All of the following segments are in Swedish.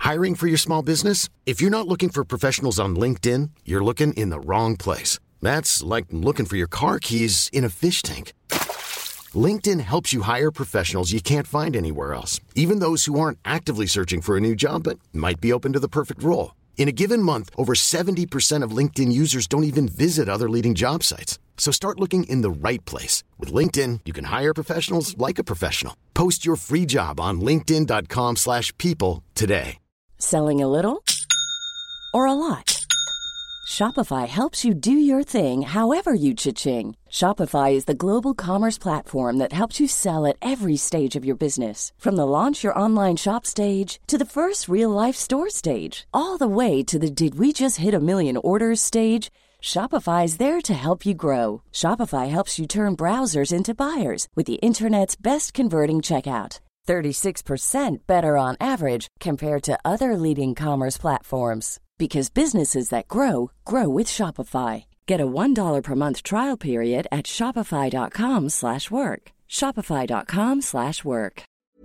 Hiring for your small business? If you're not looking for professionals on LinkedIn, you're looking in the wrong place. That's like looking for your car keys in a fish tank. LinkedIn helps you hire professionals you can't find anywhere else, even those who aren't actively searching for a new job but might be open to the perfect role. In a given month, over 70% of LinkedIn users don't even visit other leading job sites. So start looking in the right place. With LinkedIn, you can hire professionals like a professional. Post your free job on linkedin.com/people today. Selling a little or a lot? Shopify helps you do your thing however you cha-ching. Shopify is the global commerce platform that helps you sell at every stage of your business. From the launch your online shop stage to the first real-life store stage, all the way to the did we just hit a million orders stage. Shopify is there to help you grow. Shopify helps you turn browsers into buyers with the internet's best converting checkout. 36% better on average compared to other leading commerce platforms. Because businesses that grow, grow with Shopify. Get a $1 per month trial period at shopify.com/work. Shopify.com/work.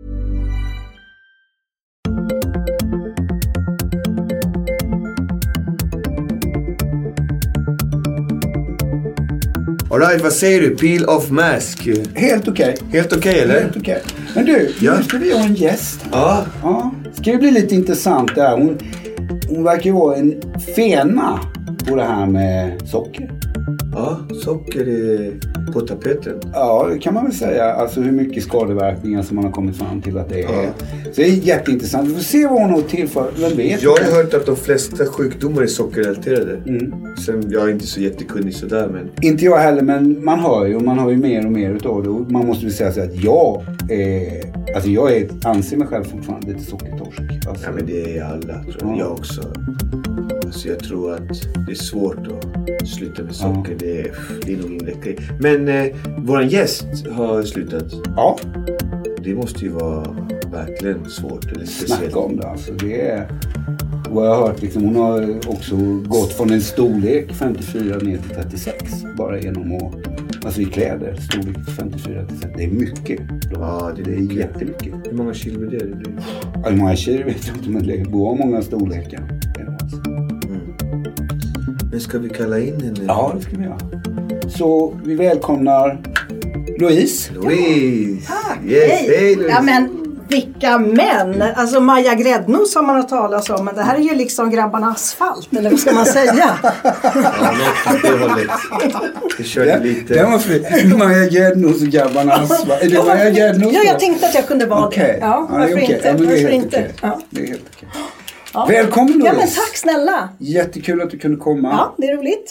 Alright, vad säger du? Peel off mask. Helt okej. Helt okej, eller? Helt okej. Men du, nu ska vi ha en gäst. Ja. Ska det bli lite intressant där. Hon verkar ju vara en fena på det här med socker. Ja, socker är på tapeten. Ja, det kan man väl säga. Alltså hur mycket skadeverkningar som man har kommit fram till att det är. Så det är jätteintressant. Vi får se vad hon har tillför. Vem vet? Jag har hört att de flesta sjukdomar är sockerrelaterade. Sen, jag är inte så jättekunnig sådär, men... Inte jag heller, men man hör ju mer och mer utav det. Och man måste väl säga så att jag anser mig själv fortfarande lite sockertorsk. Alltså. Ja, men det är alla, tror jag. Jag också. Alltså jag tror att det är svårt att sluta med socker. Det är nog ingen läckare. Men våran gäst har slutat. Ja. Det måste ju vara verkligen svårt eller speciellt. Snacka om det, alltså. Det är... Och jag har hört liksom, hon har också gått från en storlek 54 ner till 36. Bara genom att... Alltså i kläder, storlek 54 till 36. Det är mycket. Ja, det är jättemycket. Hur många kilo är det? Ja, hur många kilo vet jag inte, men det går många storlekar. Alltså. Men ska vi kalla in henne? Ja, det ska vi göra. Så vi välkomnar Louise. Louise! Tack! Yes, hej Louise! Ja, men vilka män! Alltså Maja Gräddnos har man hört talas om, men det här är ju liksom grabbarna asfalt, eller vad ska man säga? Ja, något det hållet. Vi körde lite... Det var fint. Maja Gräddnos och grabbarna asfalt. Är det Maja Gräddnos? Ja, jag tänkte att jag kunde vara det. Ja, varför inte? Ja, men det är helt inte? okej. Ja. Det är helt okej. Ja. Välkommen Louise. Ja, men tack snälla. Jättekul att du kunde komma. Ja, det är roligt.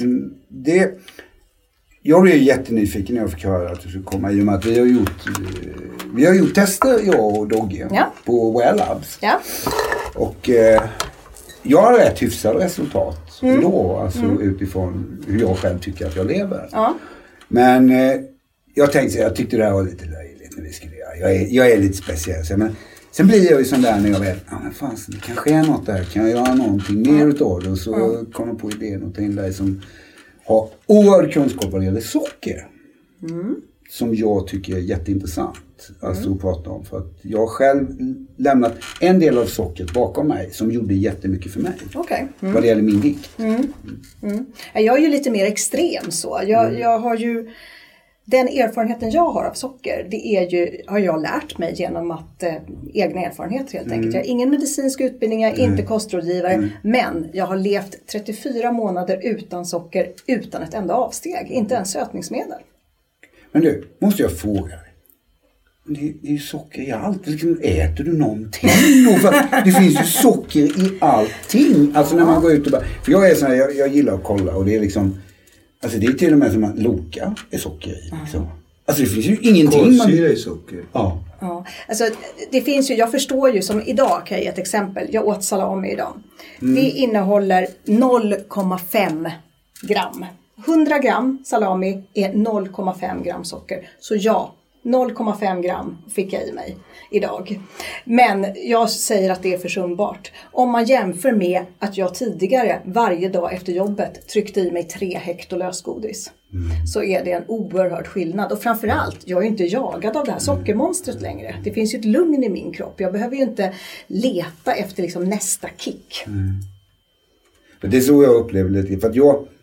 Jag blev jättenyfiken när jag fick höra att du skulle komma, i och med att vi har gjort tester, jag och Dogge, på Well Labs. Ja. Och jag har rätt hyfsade resultat då, alltså utifrån hur jag själv tycker att jag lever. Ja. Men jag tyckte det här var lite löjligt när vi skulle göra. Jag är lite speciell, så men sen blir jag ju sån där när jag vet, men fan, det kanske är något där, kan jag göra någonting mer utav det? Och så kommer jag på idén och ta in dig som har oerhörd kunskap vad det gäller socker. Som jag tycker är jätteintressant att prata om. För att jag själv lämnat en del av sockret bakom mig som gjorde jättemycket för mig. Okay. Vad det gäller min vikt. Jag är ju lite mer extrem så. Jag har ju... Den erfarenheten jag har av socker, har jag lärt mig genom att egna erfarenheter helt enkelt. Jag har ingen medicinsk utbildning, jag är inte kostrådgivare, men jag har levt 34 månader utan socker, utan ett enda avsteg, inte ens sötningsmedel. Men du, måste jag fråga dig. Det är ju socker i allt. Liksom, äter du någonting? Det finns ju socker i allting. Alltså när man går ut och bara... För jag är sån här, jag gillar att kolla och det är liksom... Alltså det är till och med som att Loka är socker i. Liksom. Alltså det finns ju ingenting... Kolsyra är socker. Ja. Alltså det finns ju, jag förstår ju som idag, kan jag ge ett exempel. Jag åt salami idag. Det innehåller 0,5 gram. 100 gram salami är 0,5 gram socker. Så ja, 0,5 gram fick jag i mig idag. Men jag säger att det är försumbart. Om man jämför med att jag tidigare varje dag efter jobbet tryckte i mig 3 hekto lösgodis. Så är det en oerhörd skillnad. Och framförallt, jag är ju inte jagad av det här sockermonstret längre. Det finns ju ett lugn i min kropp. Jag behöver ju inte leta efter liksom nästa kick. Det är så jag upplever lite. För att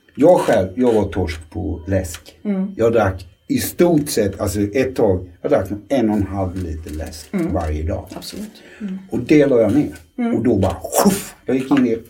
jag var torsk på läsk. Jag drack i stort sett, alltså ett tag, jag drack 1,5 liter läsk varje dag. Absolut. Och det la jag ner. Och då bara, jag gick ner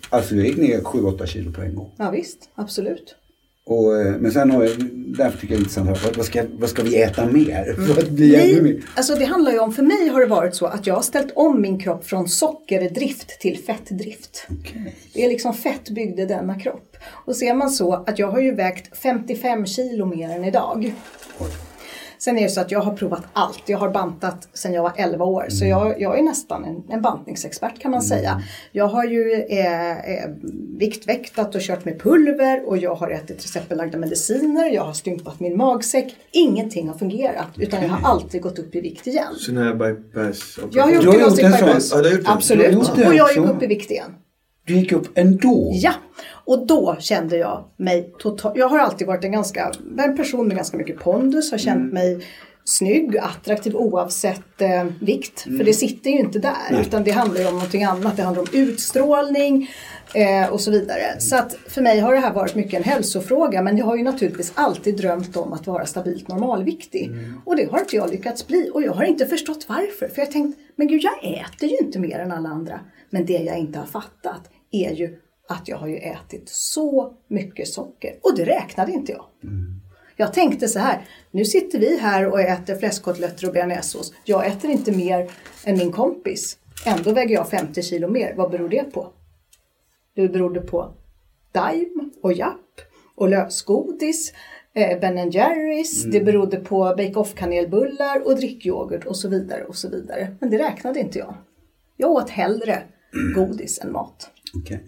7-8 kilo på en gång. Ja visst, absolut. Men sen har jag, därför tycker jag det är intressant, vad ska vi äta mer? För att bli ännu mer? Alltså det handlar ju om, för mig har det varit så att jag har ställt om min kropp från sockerdrift till fettdrift. Okay. Det är liksom fett byggde denna kropp. Och ser man så att jag har ju vägt 55 kilo mer än idag. Oj. Sen är det så att jag har provat allt. Jag har bantat sedan jag var 11 år. Så jag är nästan en bantningsexpert kan man säga. Jag har ju viktväktat och kört med pulver. Och jag har ätit receptbelagda mediciner. Jag har stympat min magsäck. Ingenting har fungerat. Utan jag har alltid gått upp i vikt igen. Så när bypass? Jag har gjort en bypass. Absolut. Och jag gick upp i vikt igen. Du gick upp ändå? Ja. Och då kände jag mig totalt. Jag har alltid varit en person med ganska mycket pondus. Har känt mig snygg, attraktiv oavsett vikt. För det sitter ju inte där. Nej. Utan det handlar ju om någonting annat. Det handlar om utstrålning och så vidare. Så att för mig har det här varit mycket en hälsofråga. Men jag har ju naturligtvis alltid drömt om att vara stabilt normalviktig. Och det har inte jag lyckats bli. Och jag har inte förstått varför. För jag har tänkt, men gud jag äter ju inte mer än alla andra. Men det jag inte har fattat är ju att jag har ju ätit så mycket socker. Och det räknade inte jag. Jag tänkte så här, nu sitter vi här och äter fläskkotletter och bearnaisesås. Jag äter inte mer än min kompis. Ändå väger jag 50 kilo mer. Vad beror det på? Det berodde på Daim och Japp och lösgodis, Ben & Jerrys. Det berodde på bake-off-kanelbullar och drickyoghurt och så vidare och så vidare. Men det räknade inte jag. Jag åt hellre godis än mat. Okej.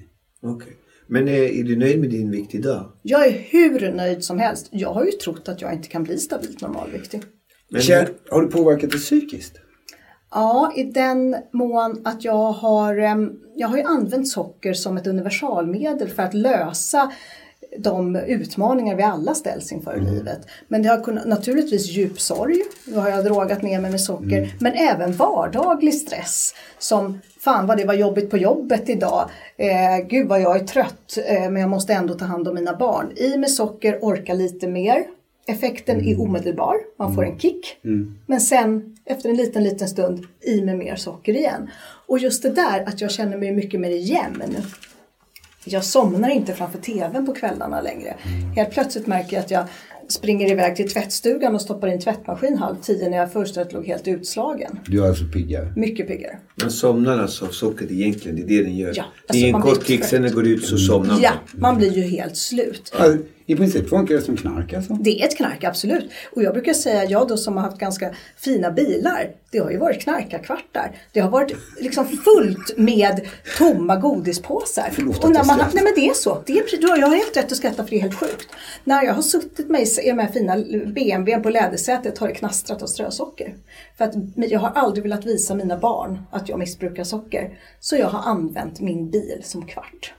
Men är du nöjd med din vikt idag? Jag är hur nöjd som helst. Jag har ju trott att jag inte kan bli stabilt normalviktig. Men har du påverkat det psykiskt? Ja, i den mån att jag har ju använt socker som ett universalmedel för att lösa de utmaningar vi alla ställs inför i livet. Men det har kunnat, naturligtvis djup sorg. Då har jag drogat ner mig med socker. Men även vardaglig stress. Som, fan vad det var jobbigt på jobbet idag. Gud vad jag är trött. Men jag måste ändå ta hand om mina barn. I med socker, orka lite mer. Effekten är omedelbar. Man får en kick. Men sen, efter en liten stund, i med mer socker igen. Och just det där att jag känner mig mycket mer jämn. Jag somnar inte framför tvn på kvällarna längre. Helt plötsligt märker jag att jag springer iväg till tvättstugan och stoppar in tvättmaskin 9:30 när jag först låg helt utslagen. Du är alltså piggare? Mycket piggare. Man somnar alltså av sockret egentligen, det är det den gör. Ja, det är en kort kick, sen den går ut så somnar man. Ja, man blir ju helt slut. Ja, i princip funkar det som knark alltså? Det är ett knark, absolut. Och jag brukar säga, jag då som har haft ganska fina bilar, det har ju varit knarkarkvartar. Det har varit liksom fullt med tomma godispåsar. Förlåt, och när man nej men det är så. Jag har helt rätt att skratta för det är helt sjukt. När jag har suttit med i de här fina BMW på lädersätet har det knastrat av strösocker. För att jag har aldrig velat visa mina barn att jag missbrukar socker. Så jag har använt min bil som kvart.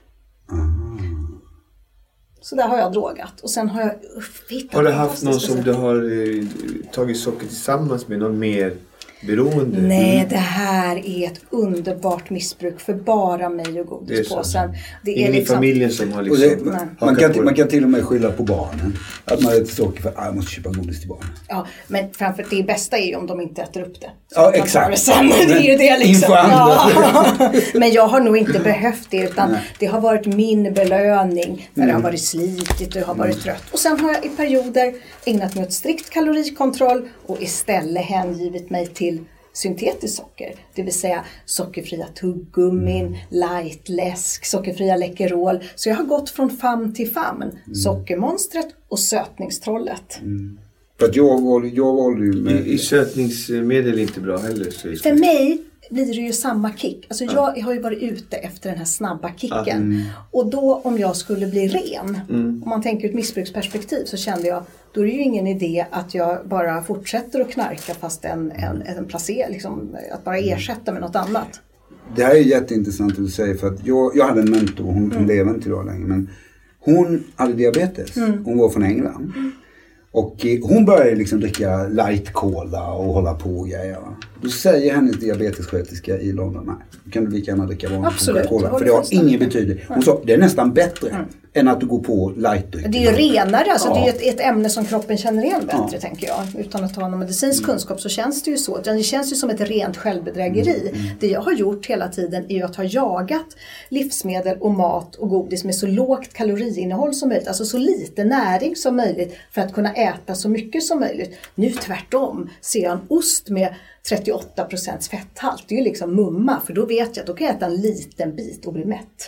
Så där har jag drogat. Och sen har jag hittat... Har du haft någon som du har tagit socker tillsammans med? Någon mer beroende? Nej, det här är ett underbart missbruk för bara mig och godispåsen. Det är ingen liksom... i familjen som har liksom... Man kan till och med skylla på barnen. Att man äter socker för att jag måste köpa godis till barnen. Ja, men framför det bästa är ju om de inte äter upp det. Ja, exakt. Det är ju det liksom. Ja. Men jag har nog inte behövt det utan det har varit min belöning när det har varit slitigt och jag har varit trött. Och sen har jag i perioder ägnat mig åt strikt kalorikontroll och istället hängivit mig till syntetiskt socker, det vill säga sockerfria tuggummin, lightläsk, sockerfria Läkerol. Så jag har gått från famn till famn. Sockermonstret och sötningstrollet. För att jag valde ju med... I sötningsmedel är inte bra heller. Så för mig blir det ju samma kick. Alltså jag har ju varit ute efter den här snabba kicken. Och då om jag skulle bli ren, om man tänker ett missbruksperspektiv, så kände jag, då är det ju ingen idé att jag bara fortsätter att knarka fast en placering, liksom, att bara ersätta med något annat. Det här är jätteintressant att du säger, för att jag hade en mentor, hon lever inte idag längre, men hon hade diabetes. Hon var från England. Och hon började liksom dricka light cola och hålla på och grejer. Då säger hennes diabetessköterska i London, nej, kan du lika gärna dricka vanlig cola. För det har ingen betydelse. Hon sa, det är nästan bättre än att du går på lightdryck. Det är ju renare, alltså det är ju ett ämne som kroppen känner igen bättre, tänker jag. Utan att ha någon medicinsk kunskap så känns det ju så. Det känns ju som ett rent självbedrägeri. Det jag har gjort hela tiden är ju att ha jagat livsmedel och mat och godis med så lågt kaloriinnehåll som möjligt. Alltså så lite näring som möjligt för att kunna äta så mycket som möjligt. Nu tvärtom ser jag en ost med 38% fetthalt. Det är ju liksom mumma, för då vet jag att då kan jag äta en liten bit och bli mätt.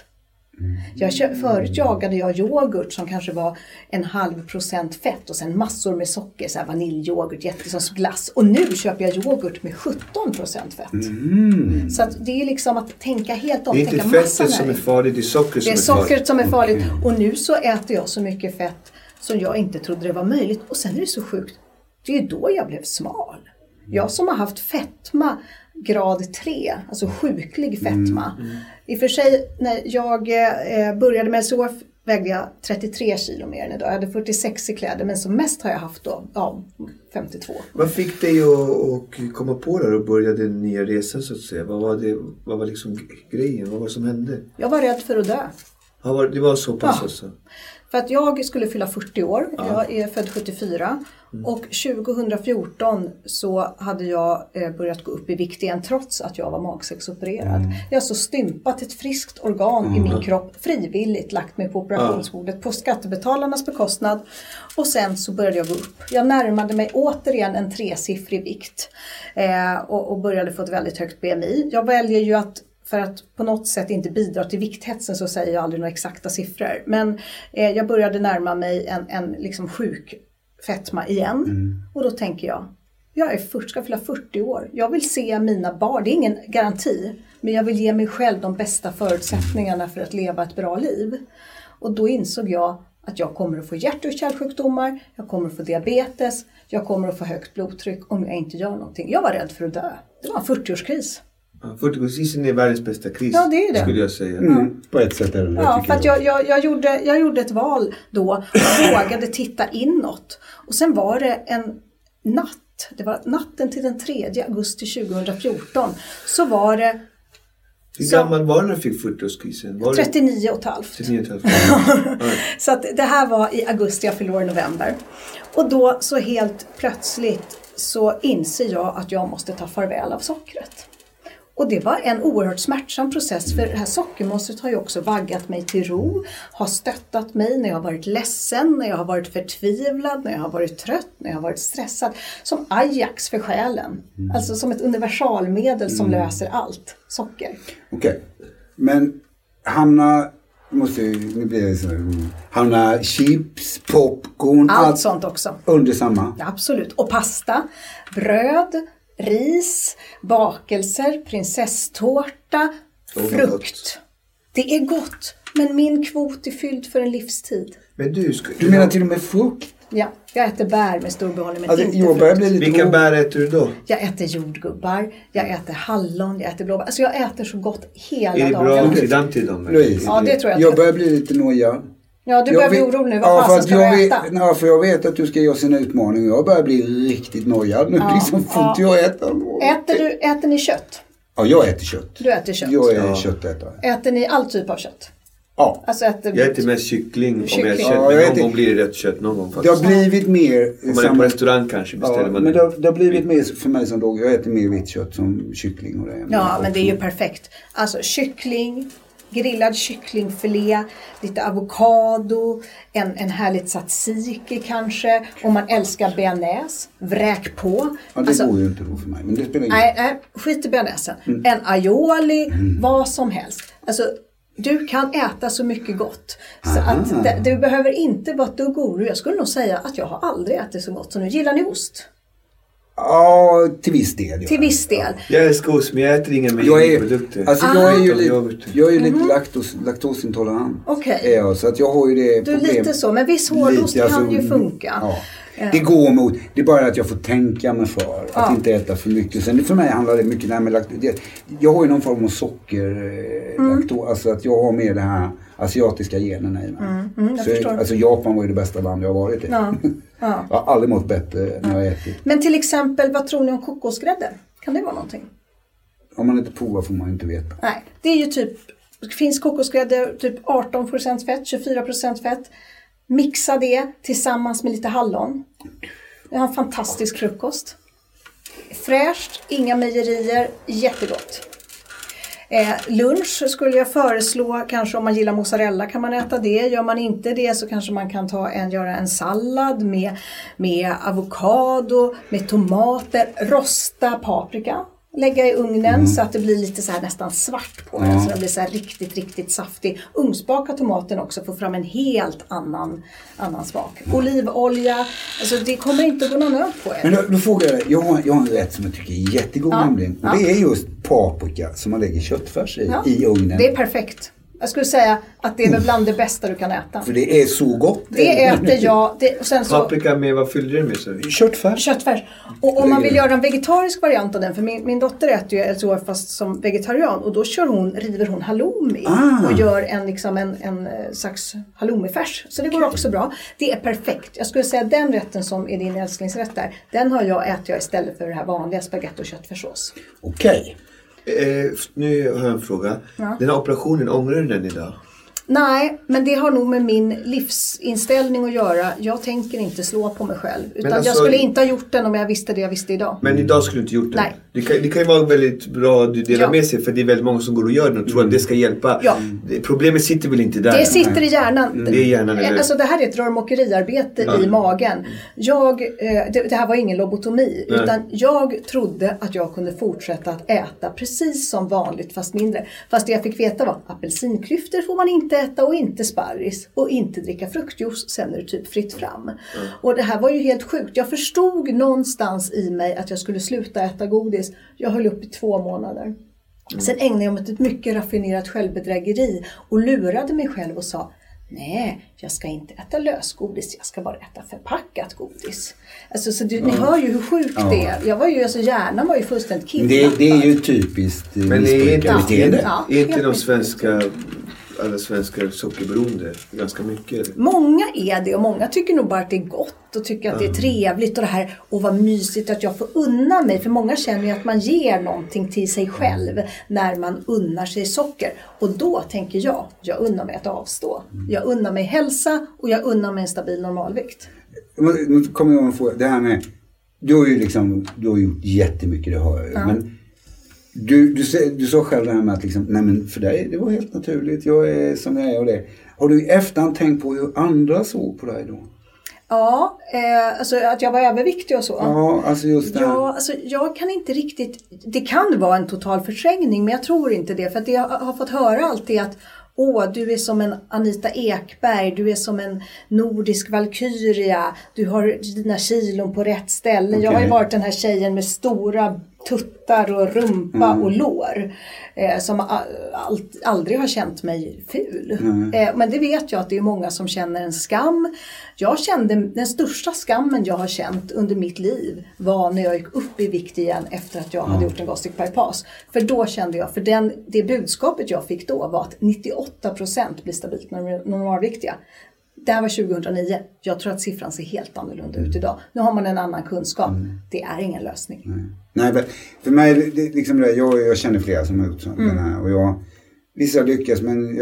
Förut jagade jag yoghurt som kanske var 0,5% fett och sen massor med socker, så här vaniljyoghurt, jättesån glass. Och nu köper jag yoghurt med 17% fett. Så att det är liksom att tänka helt om. Det är inte fettet som är farligt, det är sockret som är farligt. Det är sockret som är farligt. Och nu så äter jag så mycket fett som jag inte trodde det var möjligt. Och sen är det så sjukt, det är ju då jag blev smal. Jag som har haft fetma grad 3, alltså sjuklig fetma. I och för sig, när jag började med SOF vägde jag 33 kilo mer än idag. Jag hade 46 i kläder, men som mest har jag haft då 52. Vad fick dig att komma på det och börja den nya resan, så att säga? Vad var liksom grejen? Vad var det som hände? Jag var rädd för att dö. Ja, det var så pass alltså? För att jag skulle fylla 40 år. Jag är född 74. Och 2014 så hade jag börjat gå upp i vikt igen trots att jag var magsäcksopererad. Jag har så stympat ett friskt organ i min kropp frivilligt, lagt mig på operationsbordet på skattebetalarnas bekostnad. Och sen så började jag gå upp. Jag närmade mig återigen en 3-siffrig vikt och började få ett väldigt högt BMI. Jag väljer ju att, för att på något sätt inte bidra till vikthetsen, så säger jag aldrig några exakta siffror. Men jag började närma mig en liksom sjuk fetma igen. Och då tänker jag ska fylla 40 år. Jag vill se mina barn, det är ingen garanti, men jag vill ge mig själv de bästa förutsättningarna för att leva ett bra liv. Och då insåg jag att jag kommer att få hjärt- och kärlsjukdomar, jag kommer att få diabetes, jag kommer att få högt blodtryck om jag inte gör någonting. Jag var rädd för att dö. Det var en 40-årskris. 40-årskrisen är världens bästa kris, ja, det är det. skulle jag säga. På ett sätt är det. Ja, för att jag gjorde ett val då och vågade titta inåt. Och sen var det en natt, det var natten till den 3 augusti 2014, så var det... Hur gammal var du när du fick 40-årskrisen? 39,5. Så att det här var i augusti, jag förlorade i november. Och då så helt plötsligt så inser jag att jag måste ta farväl av sockret. Och det var en oerhört smärtsam process, för det här sockermonstret har ju också vaggat mig till ro, har stöttat mig när jag har varit ledsen, när jag har varit förtvivlad, när jag har varit trött, när jag har varit stressad. Som Ajax för själen. Alltså som ett universalmedel som löser allt. Socker. Okej. Men hamna chips, popcorn, allt sånt också. Under samma? Ja, absolut. Och pasta, bröd, ris, bakelser, prinsesstårta, frukt. Det är gott, men min kvot är fylld för en livstid. Men du menar till och med frukt? Ja, jag äter bär med stor behållning, men alltså, inte frukt. Vilka bär äter du då? Jag äter jordgubbar, jag äter hallon, jag äter blåbär. Alltså jag äter så gott hela dagen. Är det bra oxidant till dem? Ja, det tror jag. Jag börjar bli lite nojad. Ja, du börjar bli orolig nu. Vad fasen ska du äta? Ja, för jag vet att du ska göra sina utmaningar. Jag börjar bli riktigt nojad nu. Liksom får inte jag äta. Äter ni kött? Ja, jag äter kött. Du äter kött? Jag är köttätare. Äter ni all typ av kött? Ja. Alltså jag äter mest kyckling och mest kött. Ja, men någon gång blir det rätt kött. Någon gång faktiskt. Det har blivit mer... Om man är på restaurang kanske beställer man... Men det har blivit mer för mig som då. Jag äter mer vitt kött som kyckling och det. Ja, men det är ju perfekt. Alltså kyckling, grillad kycklingfilé, lite avokado, en härligt tzatziki kanske. Om man älskar bearnaise, vräk på. Ja, det går ju inte då för mig. Men det spelar nej, skit i bearnaisen. En aioli, vad som helst. Alltså... Du kan äta så mycket gott. Så att du behöver inte vara ett dugg orolig. Jag skulle nog säga att jag har aldrig ätit så gott. Så nu gillar ni ost? Ja, till viss del. Till viss del. Jag älskar ost, men jag äter inga mejeriprodukter. Alltså jag är lite laktosintolerant. Okej. Så att jag har ju det problemet. Du är lite så, men viss hårdost kan ju funka. Ja. Det går mot, det är bara att jag får tänka mig för att inte äta för mycket. Sen för mig handlar det mycket där med laktos. Jag har ju någon form av laktos, alltså att jag har med det här asiatiska generna i mig. Så alltså Japan var ju det bästa land jag har varit i. Ja. Jag har aldrig mått bättre när jag ätit. Men till exempel, vad tror ni om kokosgrädde? Kan det vara någonting? Om man inte provar får man inte veta. Nej, det är ju typ, finns kokosgrädde typ 18% fett, 24% fett. Mixa det tillsammans med lite hallon. Jag har en fantastisk frukost. Fräscht, inga mejerier, jättegott. Lunch skulle jag föreslå, kanske om man gillar mozzarella kan man äta det. Gör man inte det så kanske man kan göra en sallad med avokado, med tomater, rosta paprika. Lägga i ugnen så att det blir lite så här nästan svart på den. Så den blir så här riktigt, riktigt saftig. Ugnsbaka tomaten också, få fram en helt annan smak. Olivolja, alltså det kommer inte att gå någon nöd på er. Men då frågar jag har en rätt som jag tycker är jättegod nämligen. Och det är just paprika som man lägger köttfärs i ugnen. Det är perfekt. Jag skulle säga att det är väl bland det bästa du kan äta. För det är så gott. Det äter jag. Paprika med, vad fyller du med? Så? Köttfärs. Och om man vill göra en vegetarisk variant av den. För min dotter äter ju LCHF fast som vegetarian. Och då river hon halloumi. Och gör en slags halloumifärs. Så det går också bra. Det är perfekt. Jag skulle säga den rätten som är din älsklingsrätt där. Den äter jag istället för det här vanliga spagetti och köttfärssås. Okej. Nu har jag en fråga. Den här operationen, ångrar du den idag? Nej, men det har nog med min livsinställning att göra. Jag tänker inte slå på mig själv. Utan alltså, jag skulle inte ha gjort den om jag visste det jag visste idag. Men idag skulle du inte gjort den? Nej. Det kan ju vara väldigt bra att du delar med sig. För det är väldigt många som går och gör den och tror att det ska hjälpa. Ja. Problemet sitter väl inte där? Det sitter i hjärnan. Det är hjärnan, eller? Alltså det här är ett rörmokeriarbete i magen. Det här var ingen lobotomi. Utan jag trodde att jag kunde fortsätta att äta precis som vanligt fast mindre. Fast det jag fick veta var apelsinklyftor får man inte äta och inte sparris och inte dricka fruktjuice, sen är det typ fritt fram. Och det här var ju helt sjukt. Jag förstod någonstans i mig att jag skulle sluta äta godis. Jag höll upp i 2 månader. Sen ägnade jag mig åt ett mycket raffinerat självbedrägeri och lurade mig själv och sa: nej, jag ska inte äta lösgodis, jag ska bara äta förpackat godis. Alltså, så ni hör ju hur sjukt det är. Jag var ju, alltså, hjärnan var ju fullständigt kidnappad. Det är ju typiskt missbrukarbeteende. Är inte de alla svenskar sockerberoende ganska mycket? Många är det och många tycker nog bara att det är gott och tycker att det är trevligt och det här, och vad mysigt att jag får unna mig. För många känner ju att man ger någonting till sig själv när man unnar sig socker. Och då tänker jag unnar mig att avstå. Jag unnar mig hälsa och jag unnar mig en stabil normalvikt. Nu kommer jag att få det här med, du har gjort jättemycket, det har jag ju. Men du sa själv det här med att liksom, nej men för dig, det var helt naturligt. Jag är som jag är och det. Har du i efterhand tänkt på hur andra såg på dig då? Ja, alltså att jag var överviktig och så. Ja, alltså just det. Ja, alltså jag kan inte riktigt, det kan vara en total förträngning men jag tror inte det. För att det jag har fått höra alltid att du är som en Anita Ekberg, du är som en nordisk valkyria, du har dina kilon på rätt ställe. Okay. Jag har ju varit den här tjejen med stora tuttar och rumpa och lår som aldrig har känt mig ful. Men det vet jag att det är många som känner en skam. Jag kände den största skammen jag har känt under mitt liv var när jag gick upp i vikt igen efter att jag hade gjort en gastric bypass. För då kände jag, det budskapet jag fick då var att 98% blir stabilt normalviktiga. Det här var 2009. Jag tror att siffran ser helt annorlunda ut idag. Nu har man en annan kunskap. Det är ingen lösning. Nej, för mig, liksom det, jag känner flera som har gjort sånt. Och vissa lyckas, men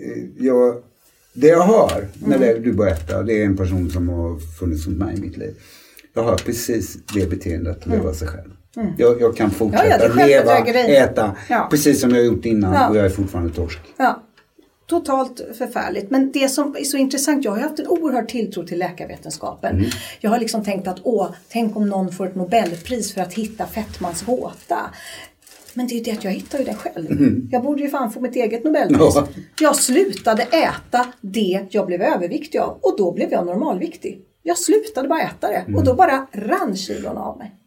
det jag hör när du berättar, det är en person som har funnits som mig i mitt liv. Jag har precis det beteendet att leva sig själv. Jag kan fortsätta leva, äta, precis som jag har gjort innan och jag är fortfarande torsk. Ja. Totalt förfärligt. Men det som är så intressant, jag har haft en oerhörd tilltro till läkarvetenskapen. Jag har liksom tänkt att tänk om någon får ett Nobelpris för att hitta fettmans gåta. Men det är ju det att jag hittar ju den själv. Jag borde ju fan få mitt eget Nobelpris. Jag slutade äta det jag blev överviktig av och då blev jag normalviktig. Jag slutade bara äta det och då bara rann kilon av mig.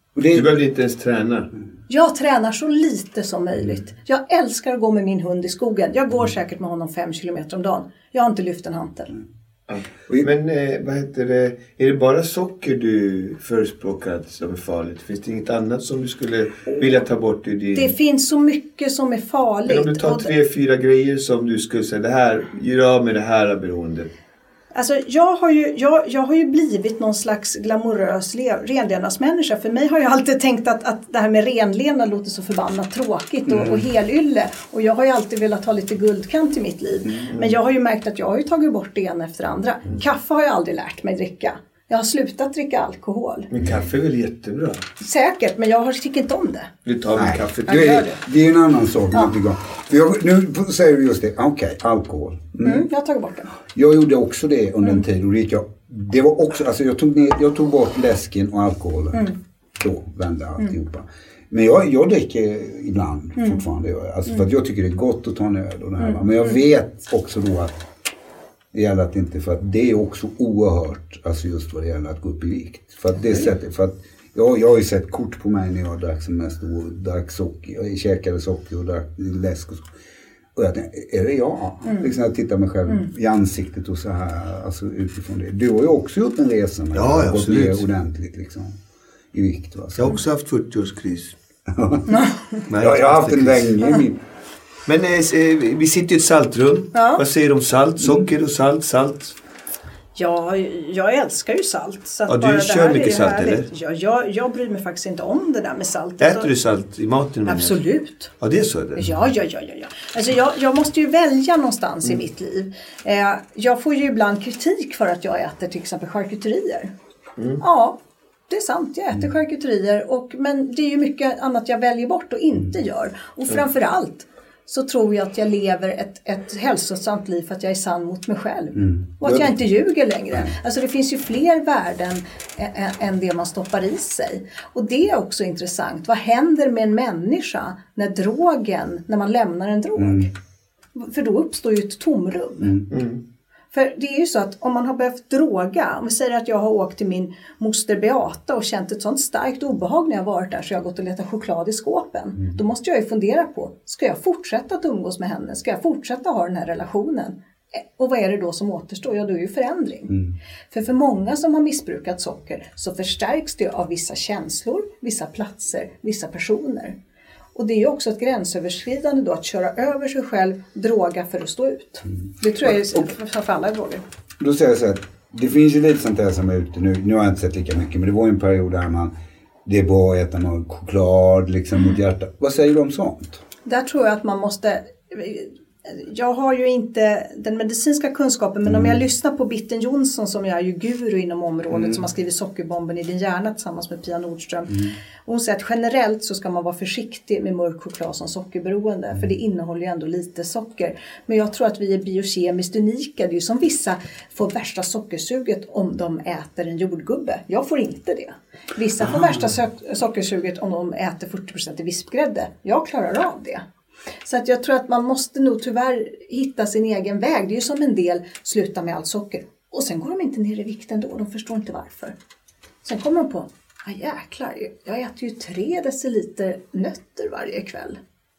Du behöver inte ens träna. Jag tränar så lite som möjligt. Jag älskar att gå med min hund i skogen. Jag går säkert med honom 5 kilometer om dagen. Jag har inte lyft en hantel. Men vad heter det? Är det bara socker du förespråkar som är farligt? Finns det inget annat som du skulle vilja ta bort i din... Det finns så mycket som är farligt. Men om du tar 3-4 grejer som du skulle säga, det här, gör av med det här beroendet. Alltså jag har ju blivit någon slags glamorös renlevnadsmänniska. För mig har jag alltid tänkt att det här med renlevnad låter så förbannat tråkigt och helylle. Och jag har ju alltid velat ha lite guldkant i mitt liv. Men jag har ju märkt att jag har ju tagit bort det ena efter andra. Kaffe har jag aldrig lärt mig dricka. Jag har slutat dricka alkohol. Men kaffe är väl jättebra? Säkert, men jag tycker inte om det. Du tar med kaffe. Det är en annan sak. Ja. Nu säger du just det. Okej, alkohol. Jag har tagit bort det. Jag gjorde också det under en tid. Och det var också, alltså jag tog bort läsken och alkoholen. Då vände alltihopa. Men jag dricker ibland fortfarande. Alltså för att jag tycker det är gott att ta en öl och det här. Men jag vet också då att det gäller att inte, för att det är också oerhört, alltså just vad det gäller att gå upp i vikt. För att det sättet, för att jag har ju sett kort på mig när jag drack som mest och drack socker. Jag käkade socker och drack läsk och så. Och jag tänkte, är det jag? Liksom jag tittar mig själv i ansiktet och så här, alltså utifrån det. Du har ju också gjort en resa med ja, gått ner ordentligt liksom i vikt. Va? Jag har också haft 40-årskris. Jag har haft en länge i min... Men vi sitter i ett saltrum. Ja. Vad säger du om salt? Socker och salt? Ja, jag älskar ju salt. Så att du kör mycket salt eller? Ja, jag bryr mig faktiskt inte om det där med salt. Äter du salt i maten? Absolut. Ja, det är så det? Ja. Alltså jag måste ju välja någonstans i mitt liv. Jag får ju ibland kritik för att jag äter till exempel charkuterier. Ja, det är sant. Jag äter charkuterier. Men det är ju mycket annat jag väljer bort och inte gör. Och framförallt så tror jag att jag lever ett hälsosamt liv för att jag är sann mot mig själv. Och att jag inte ljuger längre. Alltså det finns ju fler värden än det man stoppar i sig. Och det är också intressant. Vad händer med en människa när man lämnar en drog? För då uppstår ju ett tomrum. För det är ju så att om man har behövt droga, om vi säger att jag har åkt till min moster Beata och känt ett sånt starkt obehag när jag varit där så jag har gått och letat choklad i skåpen. Då måste jag ju fundera på, ska jag fortsätta att umgås med henne? Ska jag fortsätta ha den här relationen? Och vad är det då som återstår? Ja, då är ju förändring. För många som har missbrukat socker så förstärks det av vissa känslor, vissa platser, vissa personer. Och det är ju också ett gränsöverskridande då att köra över sig själv, droga för att stå ut. Det tror jag är för alla droger. Då säger jag så här, det finns ju lite sånt här som är ute nu. Nu har jag inte sett lika mycket, men det var en period där det är bra att äta någon choklad liksom mot hjärtat. Vad säger du om sånt? Där tror jag att man måste... Jag har ju inte den medicinska kunskapen, men om jag lyssnar på Bitten Jonsson som är ju guru inom området som har skrivit Sockerbomben i din hjärna tillsammans med Pia Nordström. Och hon säger att generellt så ska man vara försiktig med mörk choklad som sockerberoende, för det innehåller ju ändå lite socker. Men jag tror att vi är biokemiskt unika. Det är ju som vissa får värsta sockersuget om de äter en jordgubbe. Jag får inte det. Vissa får värsta sockersuget om de äter 40% i vispgrädde. Jag klarar av det. Så att jag tror att man måste nog tyvärr hitta sin egen väg. Det är ju som en del slutar med allt socker. Och sen går de inte ner i vikten då. De förstår inte varför. Sen kommer de på, jäklar, jag äter ju 3 deciliter nötter varje kväll.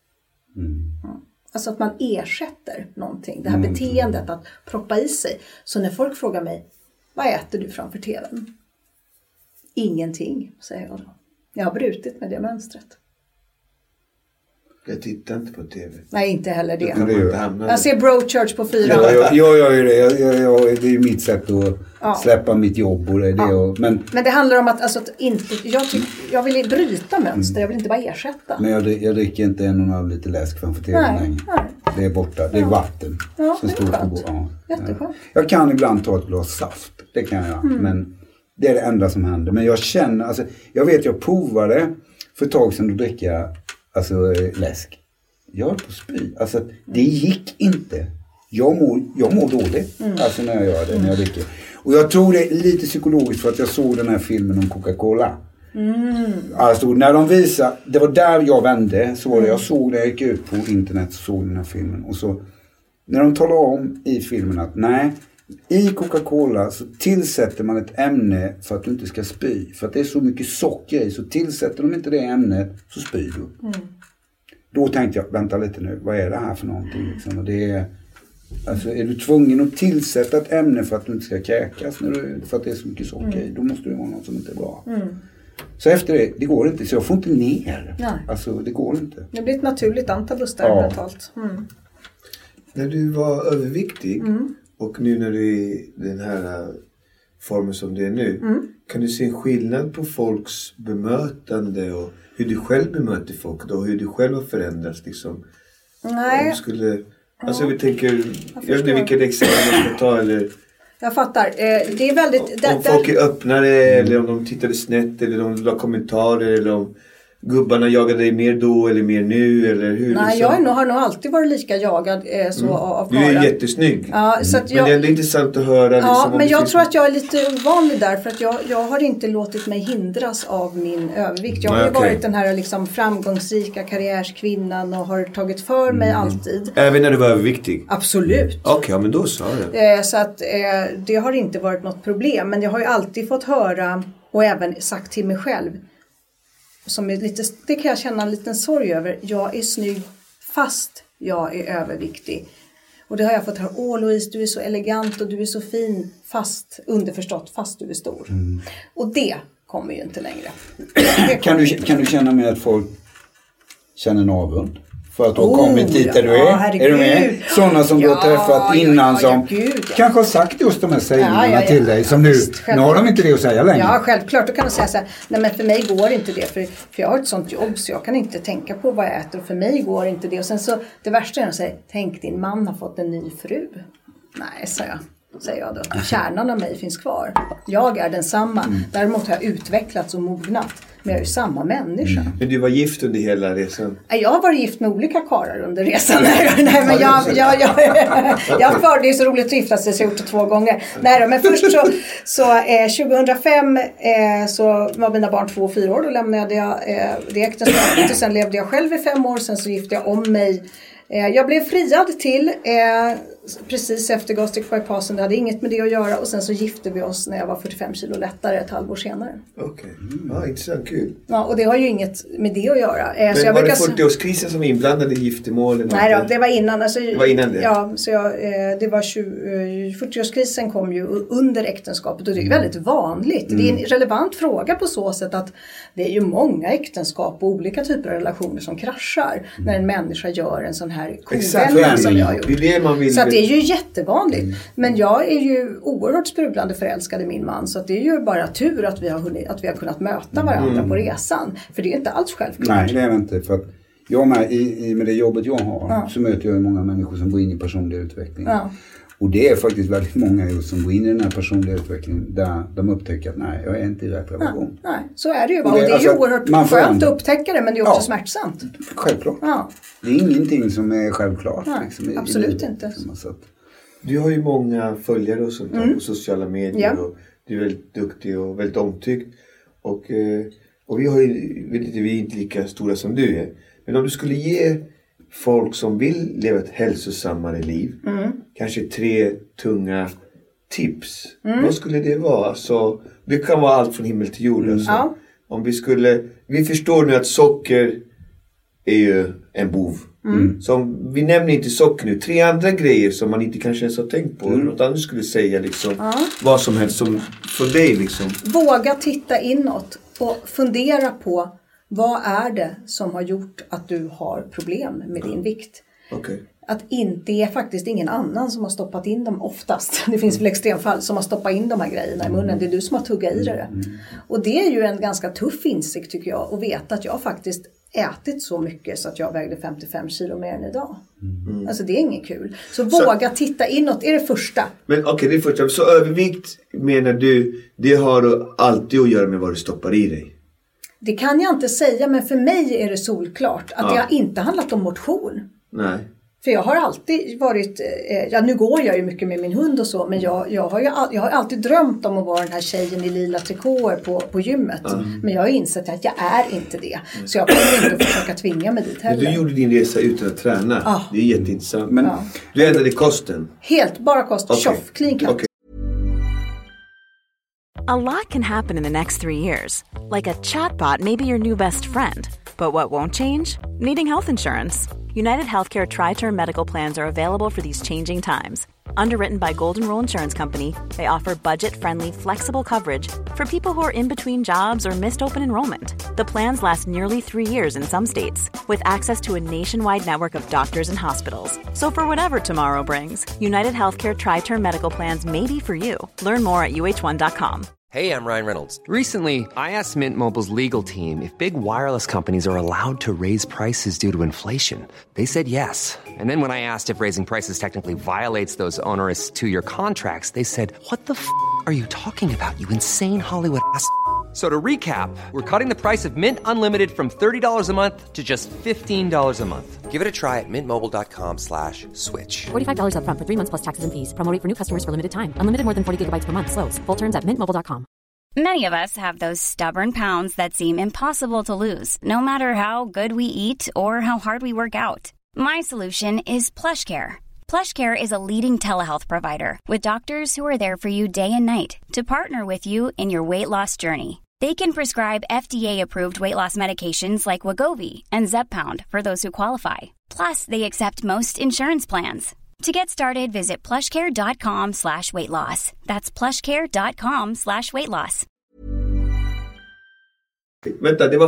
Alltså att man ersätter någonting. Det här beteendet att proppa i sig. Så när folk frågar mig, vad äter du framför tvn? Ingenting, säger jag då. Jag har brutit med det mönstret. Jag tittar inte på tv. Nej, inte heller det. Jag Jag ser Broadchurch på 4. Jag gör ju det. Det är ju mitt sätt att släppa mitt jobb. Och men det handlar om att, alltså, att inte... Jag vill bryta mönster. Jag vill inte bara ersätta. Men jag dricker inte 1,5 liter läsk framför tv längre. Det är borta. Det är vatten. Ja, det är skönt. Jätteskönt. Jag kan ibland ta ett glas saft. Det kan jag. Men det är det enda som händer. Men jag känner... Alltså, jag vet, jag provade för ett tag sedan att dricka... Alltså läsk. Jag höll på att spy. Alltså det gick inte. Jag mår dåligt. Alltså när jag gör det. När jag dricker. Och jag tror det är lite psykologiskt för att jag såg den här filmen om Coca-Cola. Alltså när de visade. Det var där jag vände. Så var det. Jag såg det. Jag gick ut på internet och såg den här filmen. Och så när de talade om i filmen att nej. I Coca-Cola så tillsätter man ett ämne för att du inte ska spy. För att det är så mycket socker i. Så tillsätter de inte det ämnet så spyr du. Då tänkte jag, vänta lite nu. Vad är det här för någonting? Liksom? Och det är, alltså, är du tvungen att tillsätta ett ämne för att du inte ska kräkas? För att det är så mycket socker i. Då måste det vara något som inte är bra. Så efter det går inte. Så jag får inte ner. Nej. Alltså det går inte. Det blir ett naturligt antabus där mentalt. När du var överviktig och nu när du är i den här formen som det är nu. Kan du se en skillnad på folks bemötande och hur du själv bemöter folk då? Hur du själv har förändrats liksom? Nej. Alltså vi tänker, jag vet inte vilket exempel man ska ta eller... Jag fattar. Det är väldigt... Om folk är öppnare eller om de tittade snett eller om de la kommentarer eller om gubbarna jagade dig mer då eller mer nu eller hur? Nej, liksom? jag har nog alltid varit lika jagad av Du är jättesnygg. Ja, så att men det är ändå intressant att höra. Liksom, ja, men jag tror att jag är lite ovanlig där för att jag har inte låtit mig hindras av min övervikt. Jag har ju varit den här liksom framgångsrika karriärskvinnan och har tagit för mig alltid. Även när du var överviktig? Absolut. Okej, men då sa jag. Så att det har inte varit något problem. Men jag har ju alltid fått höra och även sagt till mig själv som är lite, det kan jag känna en liten sorg över. Jag är snygg fast jag är överviktig. Och det har jag fått höra. Louise, du är så elegant och du är så fin fast, underförstått, fast du är stor. Och det kommer ju inte längre. Kan du känna med att folk känner en avund? För att du har kommit dit där du är. Herregud. Är du med? Sådana som du har träffat innan som kanske har sagt just de här sägningarna till dig. Som nu har de inte det att säga längre. Ja, självklart. Då kan de säga så här, nej men för mig går inte det. För jag har ett sånt jobb så jag kan inte tänka på vad jag äter. Och för mig går inte det. Och sen så, det värsta är att säga, tänk din man har fått en ny fru. Nej, säger jag då. Kärnan av mig finns kvar. Jag är densamma. Däremot har jag utvecklats och mognat. Men jag är ju samma människa. Men du var gift under hela resan? Jag har varit gift med olika karar under resan. Nej, men det är så roligt att gifta sig så jag har gjort det 2 gånger. Nej, men först så 2005 så var mina barn 2 och 4 år. Då lämnade jag det äktenskapet och sen levde jag själv i 5 år. Sen så gifte jag om mig. Jag blev friad till precis efter gastric bypassen. Det hade inget med det att göra. Och sen så gifte vi oss när jag var 45 kilo lättare ett halvår senare. Okej, ja, intressant, kul. Ja, och det har ju inget med det att göra. Men så jag var det 40-årskrisen som var inblandad i giftermål? Nej då, det var innan. Alltså, det var innan det? Ja, så det var 40-årskrisen kom ju under äktenskapet. Och det är ju väldigt vanligt. Det är en relevant fråga på så sätt att det är ju många äktenskap och olika typer av relationer som kraschar. När en människa gör en sån här kovändning som jag har gjort. Det är det man vill. Så att det är ju jättevanligt. Men jag är ju oerhört sprudlande förälskad i min man. Så att det är ju bara tur att vi har kunnat möta varandra på resan. För det är inte alls självklart. Nej, det är inte. För att jag med det jobbet jag har så möter jag många människor som går in i personlig utveckling. Ja. Och det är faktiskt väldigt många just som går in i den här personliga utvecklingen där de upptäcker att nej, jag är inte i rätt relation. Nej, så är det ju. Och det är ju oerhört skönt att upptäcka det, men det är också smärtsamt. Självklart. Ja. Det är ingenting som är självklart. Nej, liksom, absolut inte. Du har ju många följare och sånt där på sociala medier och du är väldigt duktig och väldigt omtyckt. Och vi har ju, vi är inte lika stora som du är. Men om du skulle ge folk som vill leva ett hälsosammare liv. Kanske 3 tunga tips. Vad skulle det vara? Alltså, det kan vara allt från himmel till jord. Alltså. Om vi förstår nu att socker är ju en bov. Så vi nämner inte socker nu. 3 andra grejer som man inte kanske ens har tänkt på. Något annat skulle säga liksom. Vad som helst som för dig liksom. Våga titta inåt och fundera på vad är det som har gjort att du har problem med din vikt? Okay. Att det är faktiskt ingen annan som har stoppat in dem oftast. Det finns väl extremfall som har stoppat in de här grejerna i munnen. Det är du som har tuggat i det. Och det är ju en ganska tuff insikt tycker jag. Att veta att jag faktiskt ätit så mycket så att jag vägde 55 kilo mer än idag. Alltså det är inget kul. Så våga titta inåt är det första. Men okej, det är första. Så övervikt menar du, det har alltid att göra med vad du stoppar i dig? Det kan jag inte säga, men för mig är det solklart att det har inte handlat om motion. Nej. För jag har alltid varit, nu går jag ju mycket med min hund och så, men jag har alltid drömt om att vara den här tjejen i lila trikåer på gymmet. Men jag har insett att jag är inte det. Så jag kommer inte att försöka tvinga mig dit heller. Men du gjorde din resa utan att träna. Det är jätteintressant. Men du ändrade kosten? Helt, bara kost. Tjoff, clean cut. Okay. A lot can happen in the next 3 years. Like a chatbot may be your new best friend. But what won't change? Needing health insurance. United Healthcare Tri-Term Medical Plans are available for these changing times. Underwritten by Golden Rule Insurance Company, they offer budget-friendly, flexible coverage for people who are in between jobs or missed open enrollment. The plans last nearly 3 years in some states, with access to a nationwide network of doctors and hospitals. So for whatever tomorrow brings, United Healthcare Tri-Term Medical Plans may be for you. Learn more at uh1.com. Hey, I'm Ryan Reynolds. Recently, I asked Mint Mobile's legal team if big wireless companies are allowed to raise prices due to inflation. They said yes. And then when I asked if raising prices technically violates those onerous 2-year contracts, they said, "What the f*** are you talking about, you insane Hollywood ass?" So to recap, we're cutting the price of Mint Unlimited from $30 a month to just $15 a month. Give it a try at mintmobile.com/switch. $45 up front for 3 months plus taxes and fees. Promo rate for new customers for limited time. Unlimited more than 40 gigabytes per month. Slows full terms at mintmobile.com. Many of us have those stubborn pounds that seem impossible to lose, no matter how good we eat or how hard we work out. My solution is PlushCare. PlushCare is a leading telehealth provider with doctors who are there for you day and night to partner with you in your weight loss journey. They can prescribe FDA-approved weight loss medications like Wegovy and Zepbound for those who qualify. Plus, they accept most insurance plans. To get started, visit plushcare.com/weightloss. That's plushcare.com/weightloss. Vänta, det var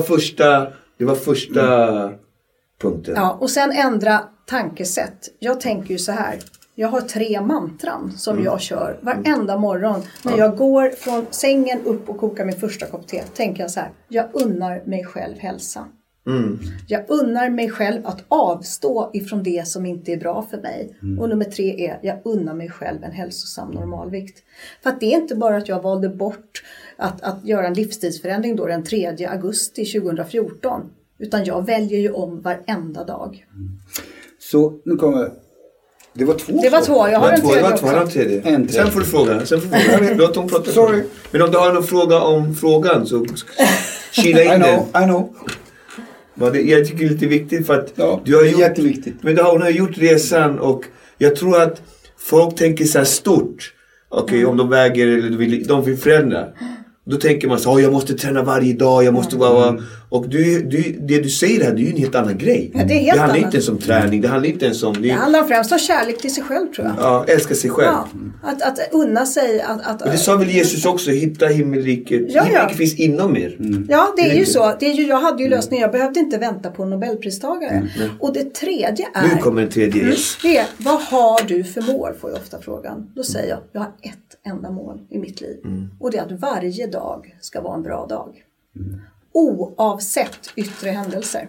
första punkten. Ja, och sen ändra tankesätt. Jag tänker ju så här. Jag har 3 mantran som jag kör varenda morgon. När jag går från sängen upp och kokar min första kopp te, tänker jag så här. Jag unnar mig själv hälsa. Jag unnar mig själv att avstå ifrån det som inte är bra för mig. Och nummer 3 är, jag unnar mig själv en hälsosam normalvikt. För att det är inte bara att jag valde bort att göra en livsstilsförändring då den 3 augusti 2014. Utan jag väljer ju om varenda dag. Så nu kommer... Det var 2. Det var 2. Jag har en tredje också. Sen får du fråga. Låt dem prata. Sorry. Men om du har någon fråga om frågan så kila in den. I know. Jag tycker det är lite viktigt för att du har gjort, jätteviktigt. Men hon har gjort resan och jag tror att folk tänker så här stort. Okej, om de väger eller de vill förändra. Då tänker man så, jag måste träna varje dag, jag måste vara... Och det du säger här, det är ju en helt annan grej. Ja, det handlar inte ens om träning, det handlar inte ens om... Det handlar främst om kärlek till sig själv, tror jag. Ja, älska sig själv. Ja, att unna sig att... Men det sa väl Jesus också, hitta himmelriket. Himmelriket finns inom er. Ja, det är ju så. Jag hade ju lösningen, jag behövde inte vänta på en Nobelpristagare. Och det tredje är... Nu kommer en tredje. Vad har du för mål, får jag ofta frågan. Då säger jag har ett enda mål i mitt liv. Och det är att varje dag ska vara en bra dag. Oavsett yttre händelser.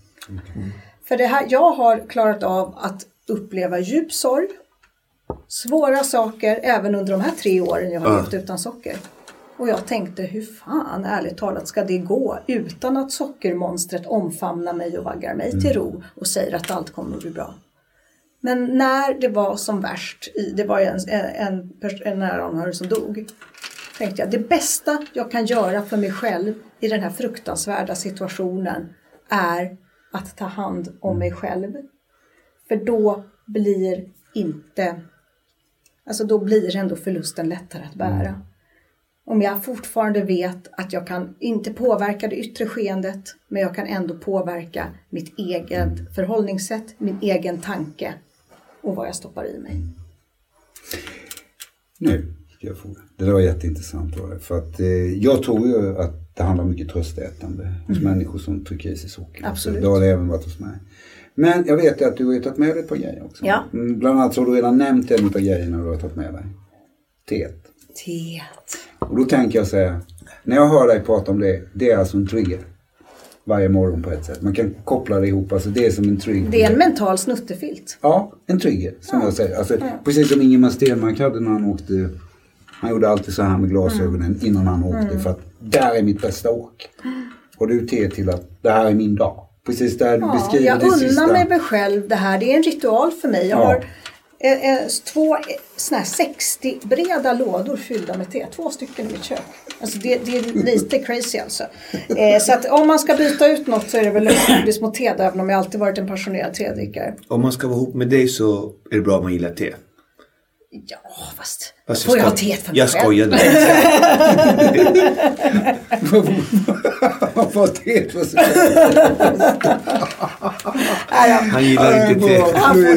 För det här, jag har klarat av att uppleva djup sorg, svåra saker, även under de här 3 åren jag har levt utan socker. Och jag tänkte, hur fan ärligt talat ska det gå utan att sockermonstret omfamnar mig och vaggar mig till ro och säger att allt kommer att bli bra. Men när det var som värst, det var en nära anhörig som dog, tänkte jag, det bästa jag kan göra för mig själv i den här fruktansvärda situationen är att ta hand om mig själv. För då blir ändå förlusten lättare att bära. Om jag fortfarande vet att jag kan inte påverka det yttre skeendet, men jag kan ändå påverka mitt eget förhållningssätt, min egen tanke och vad jag stoppar i mig. Nu ska jag fråga. Det där var jätteintressant. För att jag tror ju att det handlar mycket tröstätande hos människor som trycker i sig socker. Absolut. Det har det även varit hos mig. Men jag vet att du har tagit med dig ett par grejer också. Ja. Bland annat så har du redan nämnt en av grejerna du har tagit med dig. Teet. Och då tänker jag säga, när jag hör dig prata om det, det är alltså en trigger. Varje morgon på ett sätt. Man kan koppla det ihop, alltså det är som en trigger. Det är en mental snuttefilt. Ja, en trigger som jag säger. Alltså, precis som Ingemar Stenmark hade när han åkte. Han gjorde alltid så här med glasögonen innan han åkte. För att där är mitt bästa åk. Och du till att det här är min dag. Precis där du beskriver jag det sista. Jag unnar mig själv det här. Det är en ritual för mig. Jag har 2 såna här 60 breda lådor fyllda med te. 2 stycken i mitt kök. Alltså det är lite crazy alltså. Så att om man ska byta ut något så är det väl det små te, även om jag alltid varit en passionerad tedrickare. Om man ska vara ihop med dig så är det bra om man gillar te. Ja, fast får jag ha te för mig jag skojade. Vad får te för sig? Han gillar inte te. Han får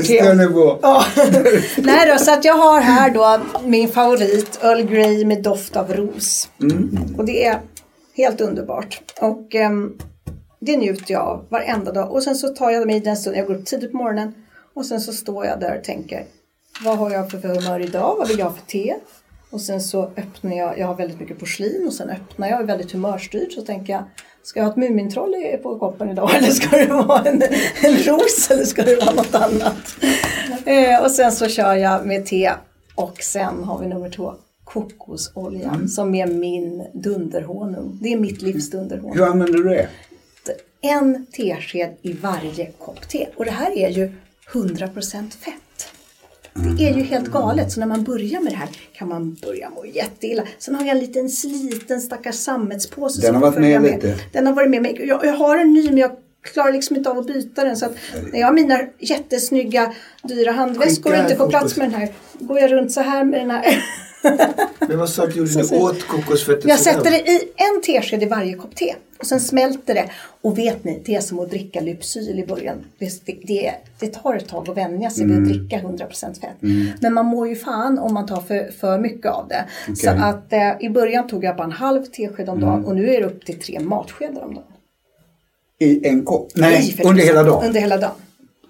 te. Nej då, så att jag har här då min favorit Earl Grey med doft av ros. Och det är helt underbart. Och det njuter jag av varenda dag. Och sen så tar jag mig den stunden, jag går upp tidigt på morgonen. Och sen så står jag där och tänker, vad har jag för humör idag? Vad vill jag ha för te? Och sen så öppnar jag har väldigt mycket porslin och sen öppnar jag är väldigt humörstyrd. Så tänker jag, ska jag ha ett mumintroll på koppen idag? Eller ska det vara en ros eller ska det vara något annat? Och sen så kör jag med te. Och sen har vi nummer 2, kokosoljan som är min dunderhonung. Det är mitt livs dunderhonung. Hur använder du det? 1 tesked i varje kopp te. Och det här är ju 100% fett. Det är ju helt galet. Så när man börjar med det här kan man börja må jätteilla. Sen har jag en liten sliten stackars sammetspåse. Den har varit med lite. Den har varit med mig. Jag har en ny men jag klarar liksom inte av att byta den. Så att när jag har mina jättesnygga dyra handväskor och inte får plats med den här. Går jag runt så här med den här. Men vad sa du åt kokosfettet? Jag sätter det i 1 tesked i varje kopp te. Och sen smälter det. Och vet ni, det är som att dricka Lypsyl i början. Det tar ett tag att vänja sig vid att dricka 100% fett. Men man mår ju fan om man tar för mycket av det. Okay. Så att i början tog jag bara en halv tesked om dagen. Och nu är det upp till 3 matskedar om dagen. I en kopp? Nej, under hela dagen? Under hela dagen.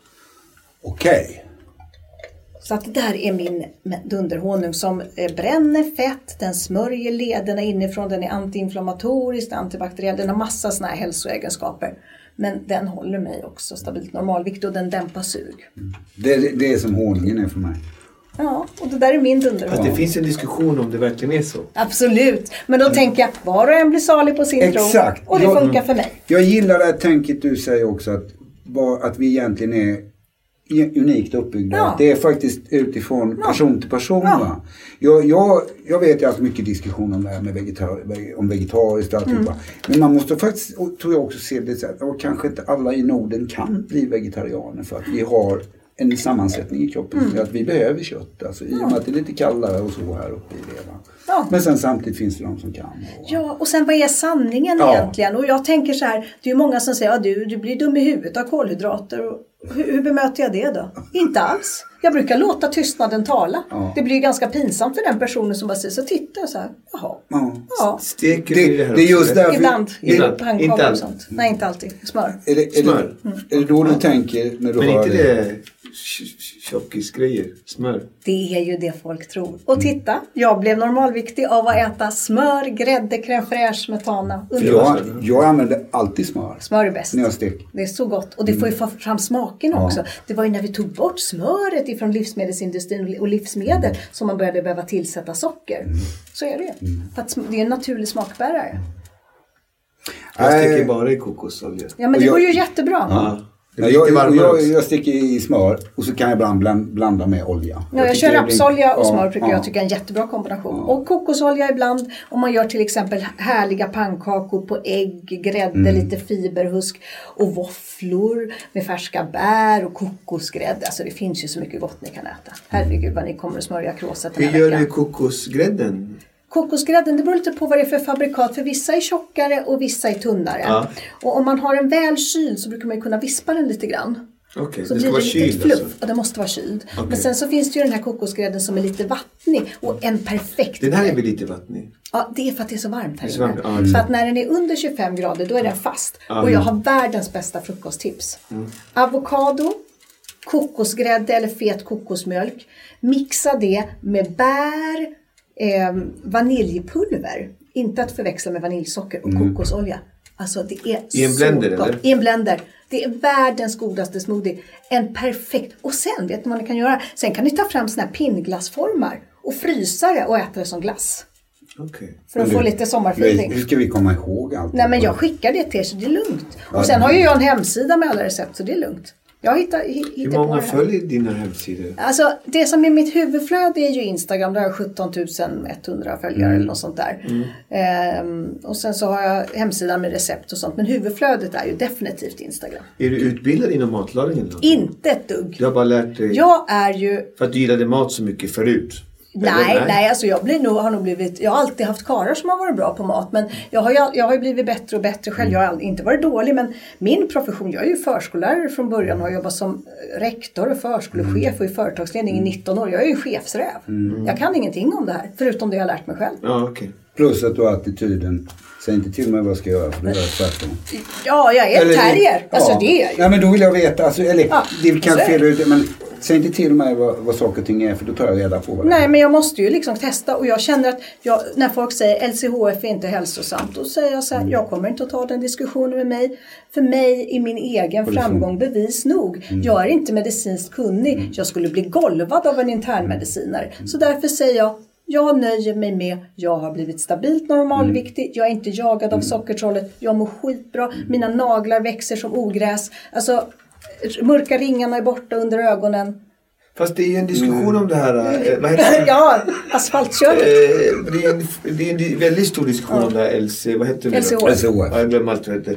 Okej. Så att det där är min dunderhonung som bränner fett, den smörjer lederna inifrån, den är antiinflammatorisk, antibakteriell, den har massa såna här hälsoegenskaper. Men den håller mig också stabilt normalvikt och den dämpar sug. Det är som honungen är för mig. Ja, och det där är min dunderhonung. Att det finns en diskussion om det verkligen är så. Absolut, men då tänker jag, var och en blir salig på sin tro. Och det funkar för mig. Jag gillar det här tänket du säger också, att vi egentligen är unikt uppbyggda. Ja. Det är faktiskt utifrån person till person. Va? Jag vet ju att mycket diskussion om det här med om vegetariskt och alltihopa. Men man måste faktiskt, tror jag också, se det så här, kanske inte alla i Norden kan bli vegetarianer för att vi har en sammansättning i kroppen. Att vi behöver kött. Alltså, i och med att det är lite kallare och så här uppe i det. Ja. Men sen samtidigt finns det de som kan. Ja, och sen vad är sanningen egentligen? Och jag tänker så här, det är ju många som säger att du blir dum i huvudet av kolhydrater. Och hur bemöter jag det då? Inte alls. Jag brukar låta tystnaden tala. Ja. Det blir ganska pinsamt för den personen som bara säger så tittar jag så här. Jaha. Ja. Steker det här det är just därför. Ibland. Pannkakor och sånt. Nej, inte alltid. Smör. Är det då du tänker när du men har inte det tjockisgrejer, smör? Det är ju det folk tror. Och titta, jag blev normalviktig av att äta smör, grädde, crème fraîche, smetana. Jag använder alltid smör. Smör är bäst. När jag steker. Det är så gott. Och det får ju få fram smaken också. Det var ju när vi tog bort smöret ifrån livsmedelsindustrin och livsmedel som man började behöva tillsätta socker. Så är det ju. För att det är en naturlig smakbärare. Jag steker bara i kokosolja. Ja, men det går ju jättebra. Ja. Jag sticker i smör och så kan jag ibland blanda med olja. Ja, jag kör rapsolja och smör tycker jag tycker är en jättebra kombination. Och kokosolja ibland om man gör till exempel härliga pannkakor på ägg, grädde, lite fiberhusk och våfflor med färska bär och kokosgrädde. Alltså det finns ju så mycket gott ni kan äta. Herregud vad ni kommer att smörja kråset den här veckan. Hur gör du kokosgrädden? Kokosgrädden, det beror lite på vad det är för fabrikat. För vissa är tjockare och vissa är tunnare. Ja. Och om man har en väl kyld så brukar man kunna vispa den lite grann. Okej, så det ska vara kyld fluff. alltså. Och det måste vara kyld. Okay. Men sen så finns det ju den här kokosgrädden som är lite vattnig. Och en perfekt. Den här är väl lite vattnig? Ja, det är för att det är så varmt här inne. Så att när den är under 25 grader då är den fast. Och jag har världens bästa frukosttips. Avokado, kokosgrädde eller fet kokosmjölk. Mixa det med bär, vaniljpulver. Inte att förväxla med vaniljsocker och kokosolja. Alltså det är i en blender så gott. Eller? I en blender. Det är världens godaste smoothie. En perfekt. Och sen vet ni vad ni kan göra. Sen kan ni ta fram såna här pinnglassformar och frysa det och äta det som glass. Okay. För att få lite sommarfeeling. Hur ska vi komma ihåg allt? Nej, men jag skickar det till er så det är lugnt. Och sen har ju jag en hemsida med alla recept så det är lugnt. Jag hittar Hur många följer dina hemsidor? Alltså det som är mitt huvudflöde är ju Instagram. Där har jag 17 100 följare eller något sånt där. Och sen så har jag hemsidan med recept och sånt. Men huvudflödet är ju definitivt Instagram. Är du utbildad inom matlagning? Inte ett dugg. Du har bara lärt dig? Jag är ju... För att du gillade mat så mycket förut? Nej, alltså jag har alltid haft karlar som har varit bra på mat, men jag har ju blivit bättre och bättre själv. Jag har inte varit dålig, men min profession, jag är ju förskollärare från början och har jobbat som rektor och förskolechef och i företagsledning i 19 år. Jag är ju chefsräv. Jag kan ingenting om det här, förutom det jag har lärt mig själv. Ja, okej. Plus att du har attityden. Säg inte till mig vad jag ska göra, för det är tvärtom. Ja, jag är terrier. Alltså det är jag ju. Ja, men då vill jag veta, alltså, eller det är kanske fel ut, men säg inte till mig vad saker och ting är, för då tar jag reda på vad det är. Nej, men jag måste ju liksom testa, och jag känner att när folk säger LCHF är inte hälsosamt, då säger jag så här, jag kommer inte att ta den diskussionen med mig. För mig är min egen framgång bevis nog. Jag är inte medicinskt kunnig. Jag skulle bli golvad av en internmedicinare. Så därför säger jag nöjer mig med, jag har blivit stabilt normalviktig, jag är inte jagad av sockertrollet, jag mår skitbra, mina naglar växer som ogräs, alltså mörka ringarna är borta under ögonen. Fast det är ju en diskussion om det här, vad heter det? Ja, asfaltkörning. Det är en väldigt stor diskussion om det här vad heter det? LCHF. Ja, jag glömmer allt vad det heter.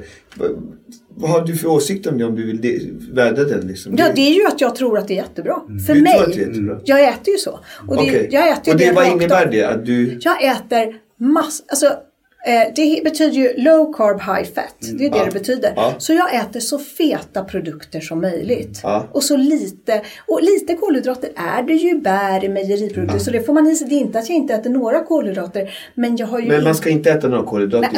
Vad har du för åsikt om det, om du vill vädra den liksom? Ja, det är ju att jag tror att det är jättebra. För du mig, tror att det är jättebra? Jag äter ju så. Och jag äter och det vad innebär det? Att du... Jag äter alltså det betyder ju low carb high fat. Det är det betyder. Ja. Så jag äter så feta produkter som möjligt. Ja. Och så lite kolhydrater är det ju, bär i mejeriprodukter. Så det får man i sig. Det är inte att jag inte äter några kolhydrater. Men jag har ju... Men man ska inte äta några kolhydrater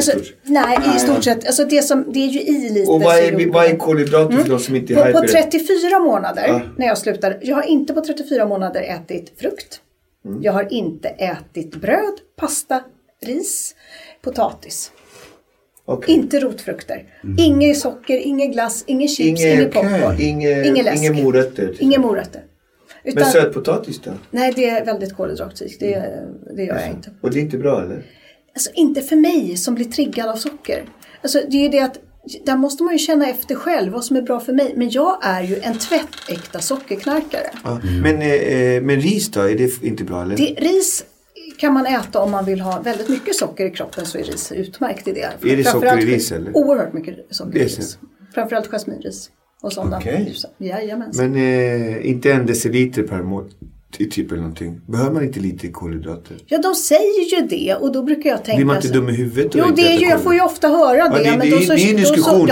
i stort sett. Alltså det är ju i lite. Och vad är kolhydrater för de som inte är på 34 månader när jag slutade. Jag har inte på 34 månader ätit frukt. Jag har inte ätit bröd, pasta, ris, potatis. Okay. Inte rotfrukter. Inget socker, inget glass, inget chips, inget popcorn. Inget läsk. Inga morötter. Inga morötter. Men sötpotatis då? Nej, det är väldigt kolhydratrikt. Det gör jag inte. Och det är inte bra, eller? Alltså inte för mig som blir triggad av socker. Alltså det är ju det att där måste man ju känna efter själv vad som är bra för mig. Men jag är ju en tvättäkta sockerknarkare. Ja. Men ris då? Är det inte bra, eller? Ris kan man äta om man vill ha väldigt mycket socker i kroppen, så är ris utmärkt i det. Är det socker i ris, eller? Oerhört mycket socker i ris. Framförallt jasminris och sådana. Okay. Jajamensan. Men inte en deciliter per mål typ eller någonting. Behöver man inte lite kolhydrater? Ja, de säger ju det, och då brukar jag tänka... Blir man inte dum i huvudet? Jo, det är ju, jag får ju ofta höra det. Ja, det är en diskussion.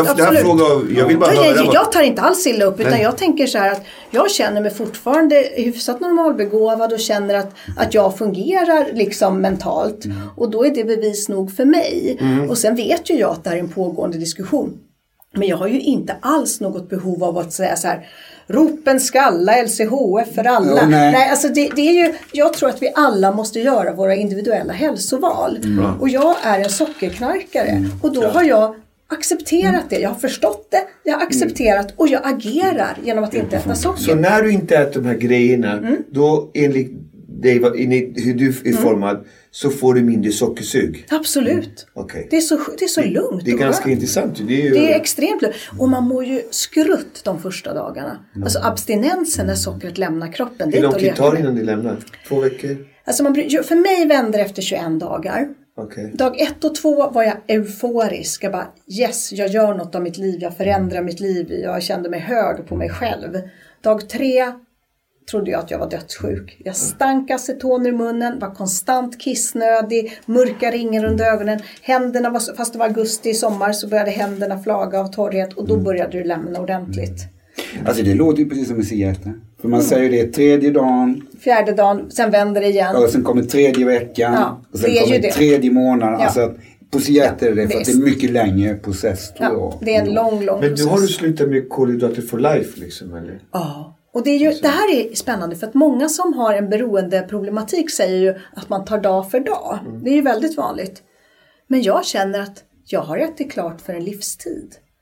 Jag vill bara höra. Jag tar inte alls illa upp, utan jag tänker så här att jag känner mig fortfarande hyfsat normalbegåvad och känner att jag fungerar liksom mentalt. Och då är det bevis nog för mig. Och sen vet ju jag att det är en pågående diskussion. Men jag har ju inte alls något behov av att säga så här: ropen skalla, LCHF för alla. Nej, alltså det är ju, jag tror att vi alla måste göra våra individuella hälsoval. Och jag är en sockerknarkare. Och då har jag accepterat det. Jag har förstått det. Jag har accepterat och jag agerar genom att inte äta socker. Så när du inte äter de här grejerna, då enligt dig, hur du är formad, så får du mindre sockersug. Absolut. Okay. Det är så lugnt. Det är ganska intressant. Det är extremt lugnt. Och man mår ju skrutt de första dagarna. Alltså abstinensen när sockret lämnar kroppen. Hur lång tid tar det innan det lämnar? 2 veckor? Alltså för mig vänder efter 21 dagar. Okay. Dag 1 och 2 var jag euforisk. Jag bara, yes, jag gör något av mitt liv. Jag förändrar mitt liv. Jag kände mig hög på mig själv. Dag 3 trodde jag att jag var dödssjuk. Jag stank aceton ur munnen, var konstant kissnödig, mörka ringar under ögonen. Händerna fast det var augusti i sommar, så började händerna flaga av torrhet, och då började det lämna ordentligt. Alltså det låter ju precis som en cigarette. För man säger det 3:e dagen. 4:e dagen, sen vänder det igen. Och sen kommer 3:e veckan. Ja, och sen kommer 3:e månaden. Ja. Alltså på cigaretter är det för att det är mycket längre process, tror jag. Det är en lång process. Men du har du slutat med kolhydrater for life liksom, eller? Ja. Och det här är spännande, för att många som har en beroendeproblematik säger ju att man tar dag för dag. Det är ju väldigt vanligt. Men jag känner att jag har ätit klart för en livstid.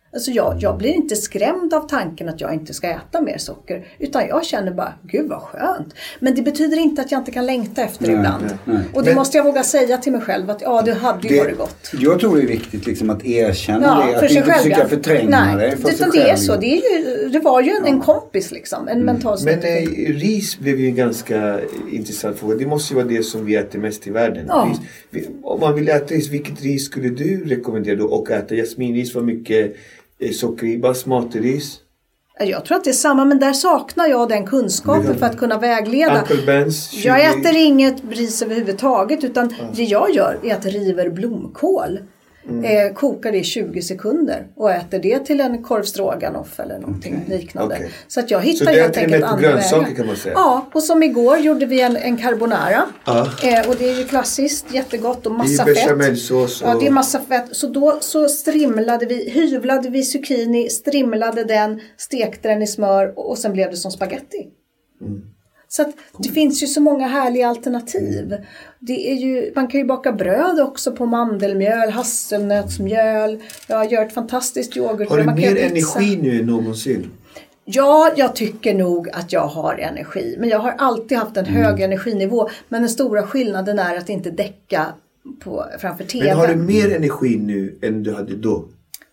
Alltså jag blir inte skrämd av tanken att jag inte ska äta mer socker. Utan jag känner bara, gud vad skönt. Men det betyder inte att jag inte kan längta efter ibland. Nej. Och det måste jag våga säga till mig själv att det hade ju varit gott. Jag tror det är viktigt liksom att erkänna det. Att inte försöka förtränga det. Utan det är så. Det var ju en kompis liksom. En mental strategi. Men ris blev ju en ganska intressant fråga. Det måste ju vara det som vi äter mest i världen. Ja. Om man vill äta ris, vilket ris skulle du rekommendera då? Och äta jasminris var mycket socker i, basmati-ris? Jag tror att det är samma, men där saknar jag den kunskapen för att kunna vägleda. Jag äter inget ris överhuvudtaget, utan det jag gör är att river blomkål. Kokar det i 20 sekunder och äter det till en korvstroganoff eller någonting liknande. Okay. Så att jag hittar helt enkelt andra vägar. Kan man säga. Ja, och som igår gjorde vi en carbonara. Och det är ju klassiskt, jättegott och massa fett. Ja, det är massa fett. Så då så hyvlade vi zucchini, strimlade den, stekte den i smör och sen blev det som spaghetti. Så att det finns ju så många härliga alternativ. Det är ju, man kan ju baka bröd också på mandelmjöl, hasselnötsmjöl. Jag gör ett fantastiskt yoghurt. Har du mer energi nu än någonsin? Ja, jag tycker nog att jag har energi. Men jag har alltid haft en hög energinivå. Men den stora skillnaden är att inte däcka framför tv. Men har du mer energi nu än du hade då?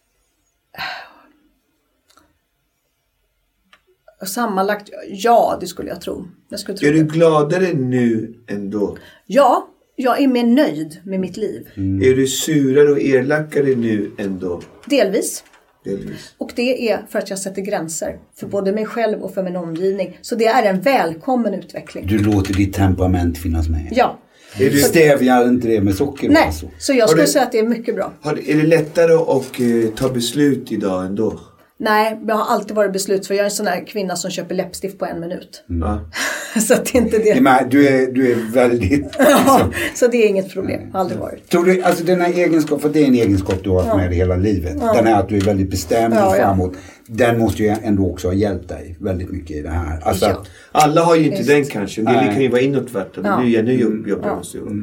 Sammanlagt, ja, det skulle jag tro. Är du gladare nu än då? Ja, jag är mer nöjd med mitt liv. Är du surare och elakare nu än då? Delvis. Och det är för att jag sätter gränser för både mig själv och för min omgivning. Så det är en välkommen utveckling. Du låter ditt temperament finnas med. Ja. Du stävjar inte det med socker? Nej, alltså. Så jag skulle säga att det är mycket bra. Är det lättare att ta beslut idag ändå? Nej, jag har alltid varit beslut för jag är en sån här kvinna som köper läppstift på 1 minut. Så att det inte det. Men du är väldigt... Ja, så det är inget problem. Aldrig varit. Tror du, alltså den här egenskap, för det är en egenskap du har haft med dig hela livet. Den här att du är väldigt bestämd framåt. Den måste ju ändå också ha hjälpt dig väldigt mycket i det här. Alltså, alla har ju inte den kanske. Det kan ju vara inåtvärt. Nya jobbar måste ju.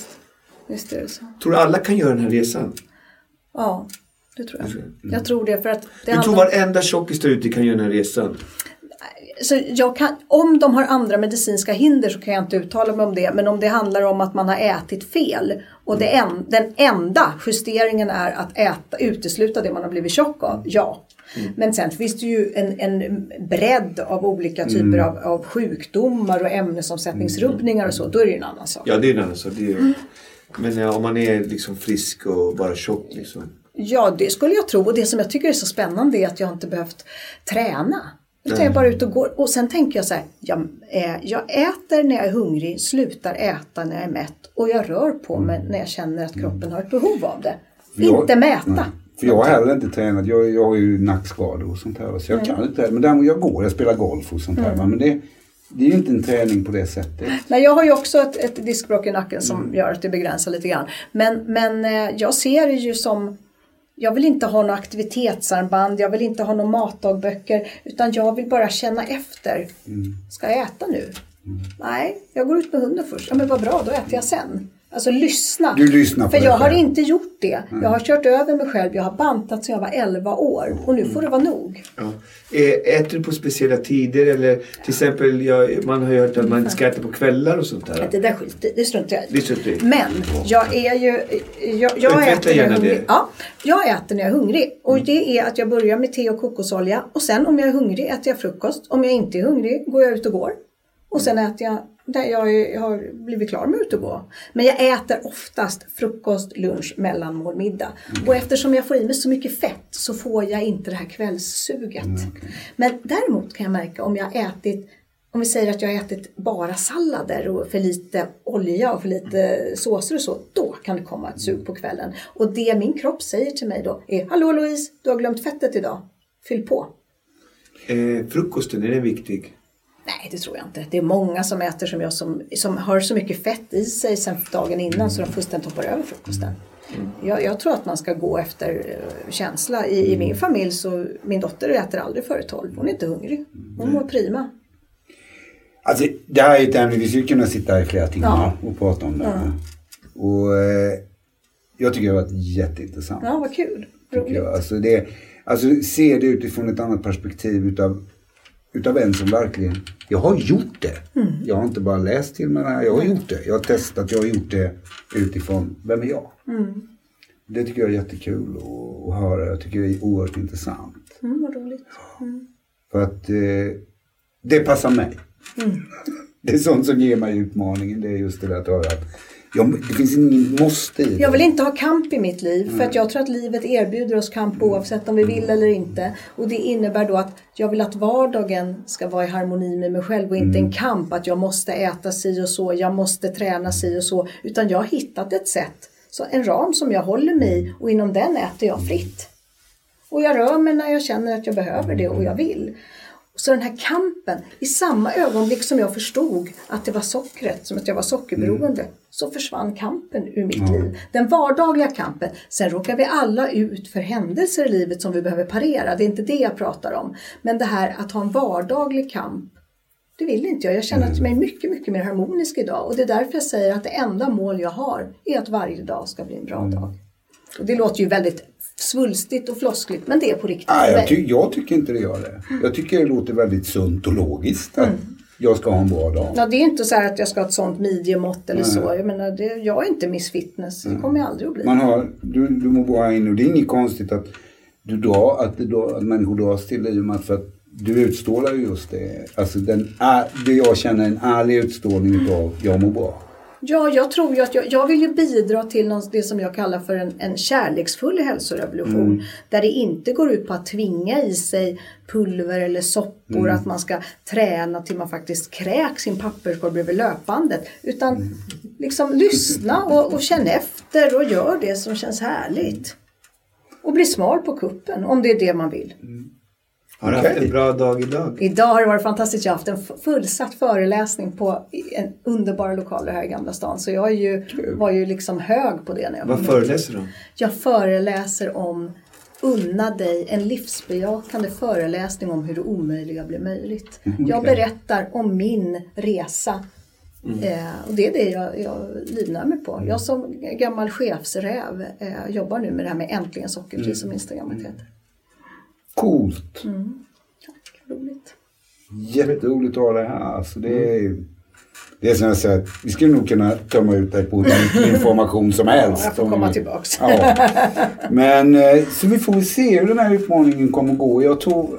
Visst är det så. Tror du alla kan göra den här resan? Ja. Det tror jag. Jag tror det för att... Jag tror varenda tjockis där ute kan göra den här resan. Så om de har andra medicinska hinder så kan jag inte uttala mig om det. Men om det handlar om att man har ätit fel. Och den enda justeringen är att utesluta det man har blivit tjock av. Ja. Men sen finns det ju en bredd av olika typer av sjukdomar och ämnesomsättningsrubbningar och så. Då är det en annan sak. Ja, det är en annan sak. Men om man är liksom frisk och bara tjock liksom. Ja, det skulle jag tro. Och det som jag tycker är så spännande är att jag inte behövt träna. Utan jag bara ut och går. Och sen tänker jag så här. Jag äter när jag är hungrig. Slutar äta när jag är mätt. Och jag rör på mig när jag känner att kroppen har ett behov av det. Inte mäta. För jag har heller inte tränat. Jag har ju nackskador och sånt här. Så jag kan inte träna. Men däremot jag spelar golf och sånt här. Men det är ju inte en träning på det sättet. Nej, jag har ju också ett diskbråck i nacken som gör att det begränsar lite grann. Men jag ser det ju som... Jag vill inte ha några aktivitetsarmband, jag vill inte ha några matdagböcker, utan jag vill bara känna efter. Ska jag äta nu? Nej, jag går ut med hunden först. Ja, men vad bra, då äter jag sen. Alltså lyssna. Du lyssnar på för jag har inte gjort det. Jag har kört över mig själv. Jag har bantat sedan jag var 11 år. Och nu får det vara nog. Ja. Äter du på speciella tider? Eller till exempel, man har hört att man ska äta på kvällar och sånt där. Det där det struntar jag i. Men jag är ju... Jag äter gärna det. Ja, jag äter när jag är hungrig. Och det är att jag börjar med te och kokosolja. Och sen om jag är hungrig äter jag frukost. Om jag inte är hungrig går jag ut och går. Och sen äter jag där jag har blivit klar med ut och gå. Men jag äter oftast frukost, lunch, mellanmål, middag. Och eftersom jag får i mig så mycket fett så får jag inte det här kvällssuget. Men däremot kan jag märka om vi säger att jag har ätit bara sallader och för lite olja och för lite såser och så, då kan det komma ett sug på kvällen. Och det min kropp säger till mig då är: hallå Louise, du har glömt fettet idag. Fyll på. Frukosten, är den viktig? Nej, det tror jag inte. Det är många som äter som jag som har så mycket fett i sig sen dagen innan så de fullständigt hoppar över frukosten. Jag tror att man ska gå efter känsla. I min familj så min dotter äter aldrig före 12. Hon är inte hungrig. Hon mår prima. Alltså det här är ett ämne, vi skulle kunna sitta här i flera timmar och prata om det. Och jag tycker det har varit jätteintressant. Ja, vad kul. Alltså Alltså se det utifrån ett annat perspektiv utav en som verkligen, jag har gjort det. Jag har inte bara läst till mig det här, jag har gjort det. Jag har testat, jag har gjort det utifrån, vem är jag? Det tycker jag är jättekul att höra. Jag tycker det är oerhört intressant. Vad roligt. För att det passar mig. Det är sånt som ger mig utmaningen. Det är just det där att höra att det finns ingen måste i det. Jag vill inte ha kamp i mitt liv. För att jag tror att livet erbjuder oss kamp oavsett om vi vill eller inte. Och det innebär då att jag vill att vardagen ska vara i harmoni med mig själv. Och inte en kamp att jag måste äta si och så. Jag måste träna si och så. Utan jag har hittat ett sätt. Så en ram som jag håller mig i. Och inom den äter jag fritt. Och jag rör mig när jag känner att jag behöver det och jag vill. Så den här kampen, i samma ögonblick som jag förstod att det var sockret, som att jag var sockerberoende, så försvann kampen ur mitt liv. Den vardagliga kampen. Sen råkar vi alla ut för händelser i livet som vi behöver parera. Det är inte det jag pratar om. Men det här att ha en vardaglig kamp, det vill inte jag. Jag känner att jag är mycket, mycket mer harmonisk idag. Och det är därför jag säger att det enda mål jag har är att varje dag ska bli en bra dag. Och det låter ju väldigt svulstigt och floskligt, men det är på riktigt. Jag tycker inte det gör det. Jag tycker det låter väldigt sunt och logiskt. Jag ska ha en bra dag. Ja, det är inte så här att jag ska ha ett sånt midjemått eller så. Jag menar, jag är inte Miss Fitness. Det kommer jag aldrig att bli. Du må bara in och det är inget konstigt att människor dras till dig för att du utstrålar just det. Alltså det jag känner en ärlig utstrålning av jag mår bra. Ja, jag tror ju att jag vill ju bidra till det som jag kallar för en kärleksfull hälsorevolution. Där det inte går ut på att tvinga i sig pulver eller soppor. Att man ska träna till man faktiskt kräks sin papperskorg bredvid löpbandet. Utan liksom lyssna och känna efter och gör det som känns härligt. Och bli smal på kuppen om det är det man vill. Har du haft en bra dag idag? Idag har det varit fantastiskt. Jag har haft en fullsatt föreläsning på en underbara lokaler här i Gamla stan. Så jag var ju liksom hög på det när jag var. Vad föreläser du om? Jag föreläser om unna dig en livsbejakande föreläsning om hur det omöjliga blir möjligt. Jag berättar om min resa. Och det är det jag livnär mig på. Jag som gammal chefsräv jobbar nu med det här med äntligen sockerfri som Instagram heter. Coolt. Tack, roligt. Jätteroligt att ha det här. Alltså det är som jag säger, vi skulle nog kunna tömma ut dig på information som helst. Jag får komma tillbaks. Ja. Men så vi får se hur den här utmaningen kommer att gå. Jag tror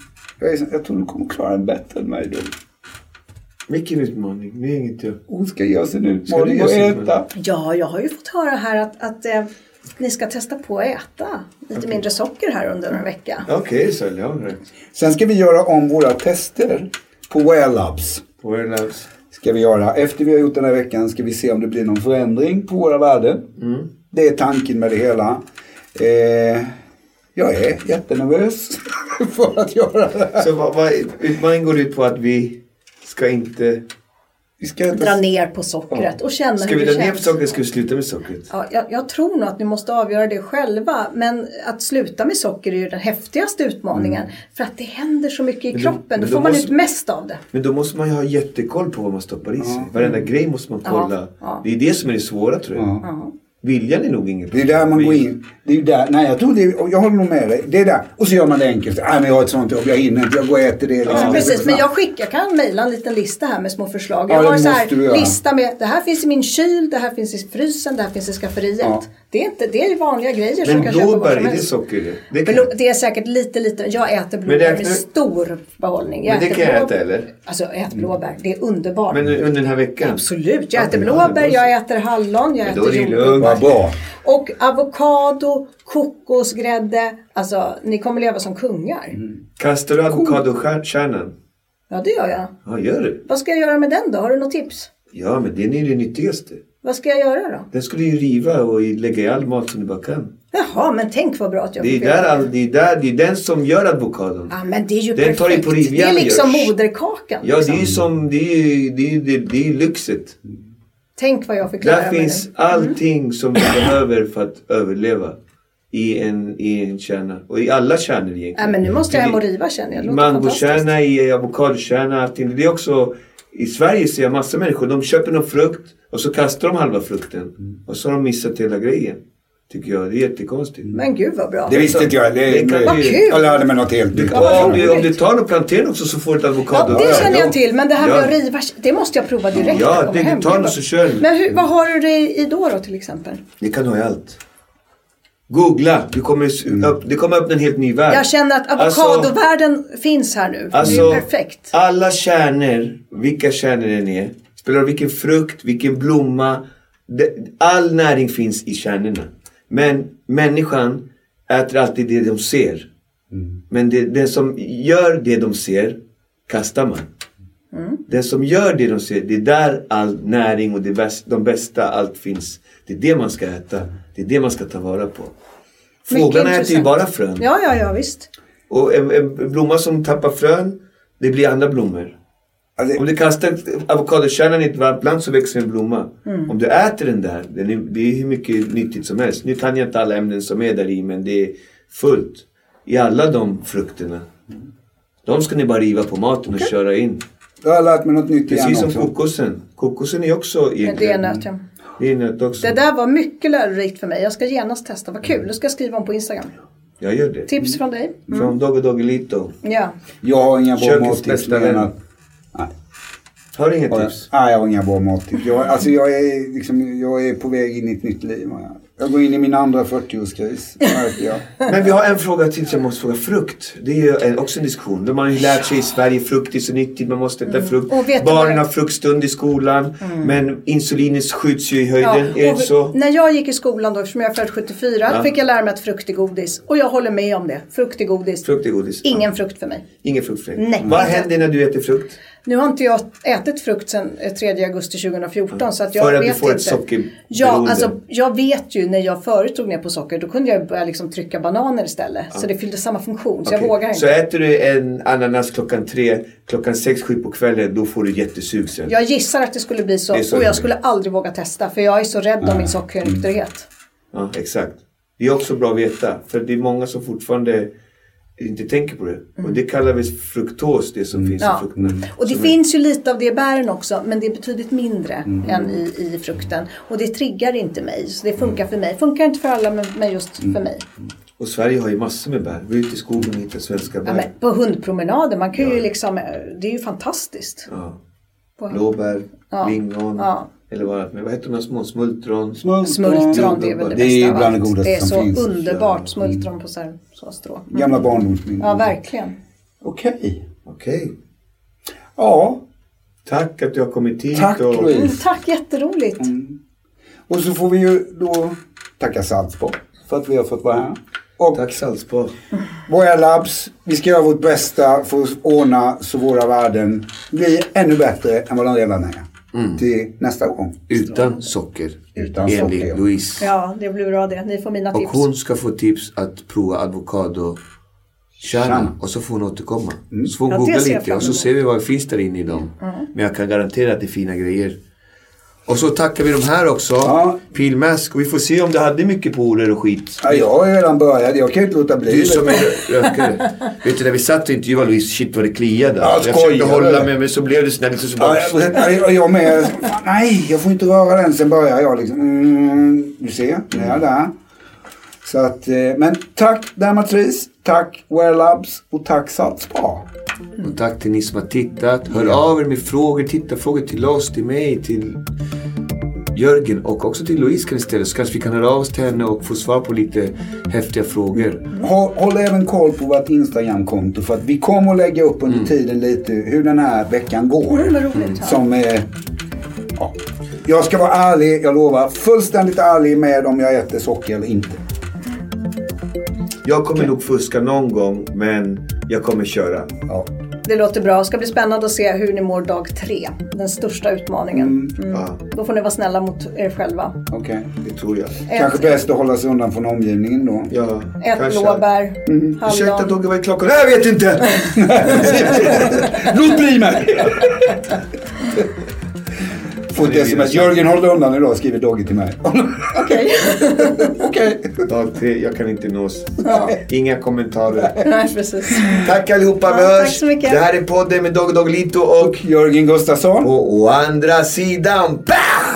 du kommer klara den bättre än mig då. Vilken utmaning? Det är inget jag. Hon ska ge oss en utmaning och äta. Ja, jag har ju fått höra här att ni ska testa på att äta lite mindre socker här under en vecka. Okej, så jag har rätt. Sen ska vi göra om våra tester på Well Labs. På Well Labs. Ska vi göra. Efter vi har gjort den här veckan ska vi se om det blir någon förändring på våra värden. Det är tanken med det hela. Jag är jättenervös för att göra det här. Så utmaningen går ut på att vi ska inte dra ner på sockret och känna hur det känns. Ska vi dra ner på sockret, ska vi sluta med sockret? Ja, jag tror nog att ni måste avgöra det själva. Men att sluta med socker är ju den häftigaste utmaningen. För att det händer så mycket i kroppen. Då får man ut mest av det. Men då måste man ju ha jättekoll på vad man stoppar i sig. Varenda grej måste man kolla. Det är det som är det svåra, tror jag. Viljan är nog inget. Det är där man går in. Det är där. Nej, jag tror det. Jag håller nog med dig. Det är där. Och så gör man det enkelt. Nej, men jag har ett sånt jobb. Jag hinner inte. Jag går och äter det. Liksom. Ja, precis. Men jag kan mejla en liten lista här med små förslag. Jag har så här lista med. Det här finns i min kyl. Det här finns i frysen. Det här finns i skafferiet. Ja. Det är ju vanliga grejer. Men blåbär, är det socker? Det är säkert lite. Jag äter blåbär med stor behållning. Men det kan jag äta, eller? Alltså, jag äter blåbär. Det är underbart. Men under den här veckan? Absolut. Jag äter blåbär. Jag äter hallon. Jag äter jordgubbar. Bra. Och avokado, kokosgrädde. Alltså, ni kommer leva som kungar. Kastar du avokadokärnan? Ja, det gör jag. Ja, gör du. Vad ska jag göra med den då? Har du något tips? Ja, men det är det nyttigaste. Vad ska jag göra då? Den ska du ju riva och lägga i all mat som du bara kan. Jaha, men tänk vad bra att jag det är den som gör avokadon. Ja, men det är ju den perfekt. Det är liksom moderkakan. Ja, liksom. Det är som det är lyxet. Tänk vad jag fick lära mig. Där finns allting som du behöver för att överleva i en kärna. Och i alla kärnor egentligen. Ja, men nu måste jag hem och riva kärnor. Mangokärna, i avokadokärna, allting. Det är också, i Sverige ser jag massa människor. De köper någon frukt och så kastar de halva frukten. Och så har de missat hela grejen. Tycker jag. Det är jättekonstigt. Men gud vad bra. Det visste inte jag. Vad kul. Jag lärde mig något helt nytt. Om du tar någon plantering också så får du ett avokado. Ja, det känner jag till. Men det här med att riva, det måste jag prova direkt. Ja, det tar du så kör du. Men vad har du det i då till exempel? Det kan ha i allt. Googla. Det kommer upp en helt ny värld. Jag känner att avokadovärlden finns här nu. Alltså, det är perfekt. Alla kärnor, vilka kärnor det är, spelar vilken frukt, vilken blomma. All näring finns i kärnorna. Men människan äter alltid det de ser. Men den som gör det de ser kastar man. Den som gör det de ser, det är där all näring och de bästa allt finns. Det är det man ska äta. Det är det man ska ta vara på. Fåglarna äter ju bara frön. Ja, visst. Och en blomma som tappar frön, det blir andra blommor. Alltså, om du kastar avokadokärnan i ett varmt land så växer en blomma. Om du äter den där, det är hur mycket nyttigt som helst. Nu kan jag inte alla ämnen som är där i, men det är fullt i alla de frukterna. De ska ni bara riva på maten och köra in. Jag har lärt mig något nytt igen precis också. Som kokosen. Kokosen är också egentligen. Det är nöt, ja. Det är nöt också. Det där var mycket lärorikt för mig. Jag ska genast testa. Vad kul. Du ska skriva om på Instagram. Jag gör det. Tips från dig. Från Doggelito. Ja. Jag har inga bra mattips. Har du inga tips? Nej, jag har inga bra mattips. Jag är på väg in i ett nytt liv. Jag går in i min andra 40-årskris. Men vi har en fråga till som jag måste fråga. Frukt. Det är ju också en diskussion. De har ju lärt sig i Sverige frukt är så nyttigt. Man måste äta frukt. Barnen har fruktstund i skolan. Men insulinet skjuts ju i höjden. Är det så? När jag gick i skolan då, eftersom jag är född 74, fick jag lära mig att frukt är godis. Och jag håller med om det. Frukt är godis. Frukt är godis. Ingen frukt för mig. Ingen frukt för dig. Nej. Vad händer när du äter frukt? Nu har inte jag ätit frukt sedan 3 augusti 2014 så att jag för att vet du får inte. Ett socker. Ja, alltså jag vet ju när jag förut tog ner på socker då kunde jag börja liksom trycka bananer istället. Så det fyllde samma funktion så jag vågar inte. Så äter du en ananas klockan 3, klockan 6-7 på kvällen då får du jättesug sen. Jag gissar att det skulle bli så och jag skulle aldrig våga testa för jag är så rädd om min sockernykterhet. Ja, exakt. Det är också bra att veta för det är många som fortfarande inte tänker på det. Och det kallar vi fruktos, det som finns i frukten. Och det finns ju lite av det i bären också, men det är betydligt mindre än i frukten. Och det triggar inte mig, så det funkar för mig. Funkar inte för alla, men just för mig. Och Sverige har ju massor med bär. Vi är ute i skogen och hittar svenska bär. Ja, men på hundpromenader, man kan ju liksom, det är ju fantastiskt. Ja. Blåbär, lingon, eller vad heter de här små? Smultron, det är väl det bästa. Det är bland det godaste som finns. Det är så finns. underbart, smultron på så strå. Gamla barndomsminnen. Ja, verkligen. Okej. Ja. Tack att du har kommit hit. Tack Louise. Tack, jätteroligt. Och så får vi ju då tacka Salzburg för att vi har fått vara här. Och tack Salzburg. Våra labs, vi ska göra vårt bästa för att ordna så våra värden blir ännu bättre än vad de redan är. Till nästa gång. Utan socker. Enligt Louise. Ja, det blir bra det. Ni får mina tips. Och hon ska få tips att prova avokado. Kärna. Och så får hon återkomma. Så får hon googla lite och så ser vi vad det finns där inne i dem. Men jag kan garantera att det är fina grejer. Och så tackar vi de här också. Pilmask. Och vi får se om det hade mycket porer och skit. Ja, jag har redan börjat. Jag kan ju inte låta bli. Du som är rökare. Vet du, när vi satt och intervjuade Louise, shit vad det kliade. Ja, jag försökte hålla med, men så blev det snällt. Så bara... jag med. Nej, jag får inte röra den. Sen börjar jag liksom. Du ser, nu är jag där. Så att, men tack Dermatris. Tack Wear Labs. Och tack Salzburg. Och tack till ni som har tittat. Hör av er med frågor. Titta frågor till oss, till mig, till Jörgen och också till Louise kan ni ställa. Så kanske vi kan höra av oss till henne och få svar på lite häftiga frågor. Håll även koll på vårt Instagram-konto för att vi kommer att lägga upp under tiden lite hur den här veckan går. Som jag ska vara ärlig, jag lovar. Fullständigt ärlig med om jag äter socker eller inte. Jag kommer nog fuska någon gång, men jag kommer köra. Ja. Det låter bra. Det ska bli spännande att se hur ni mår dag 3. Den största utmaningen. Då får ni vara snälla mot er själva. Okej. Det tror jag. Kanske bäst att hålla sig undan från omgivningen då. Ja, ät blåbär. Ursäkta Dogge, vad är klockan? Jag vet inte! Låt bli mig! Får ett sms. Jörgen håller undan idag, skriver Dogge till mig. Okej. Dag 3, jag kan inte nås. Inga kommentarer. Nej, precis. Tack allihopa, vi hörs. Tack så mycket. Det här är podden med Doggelito och Jörgen Gustafsson. På andra sidan. Bam!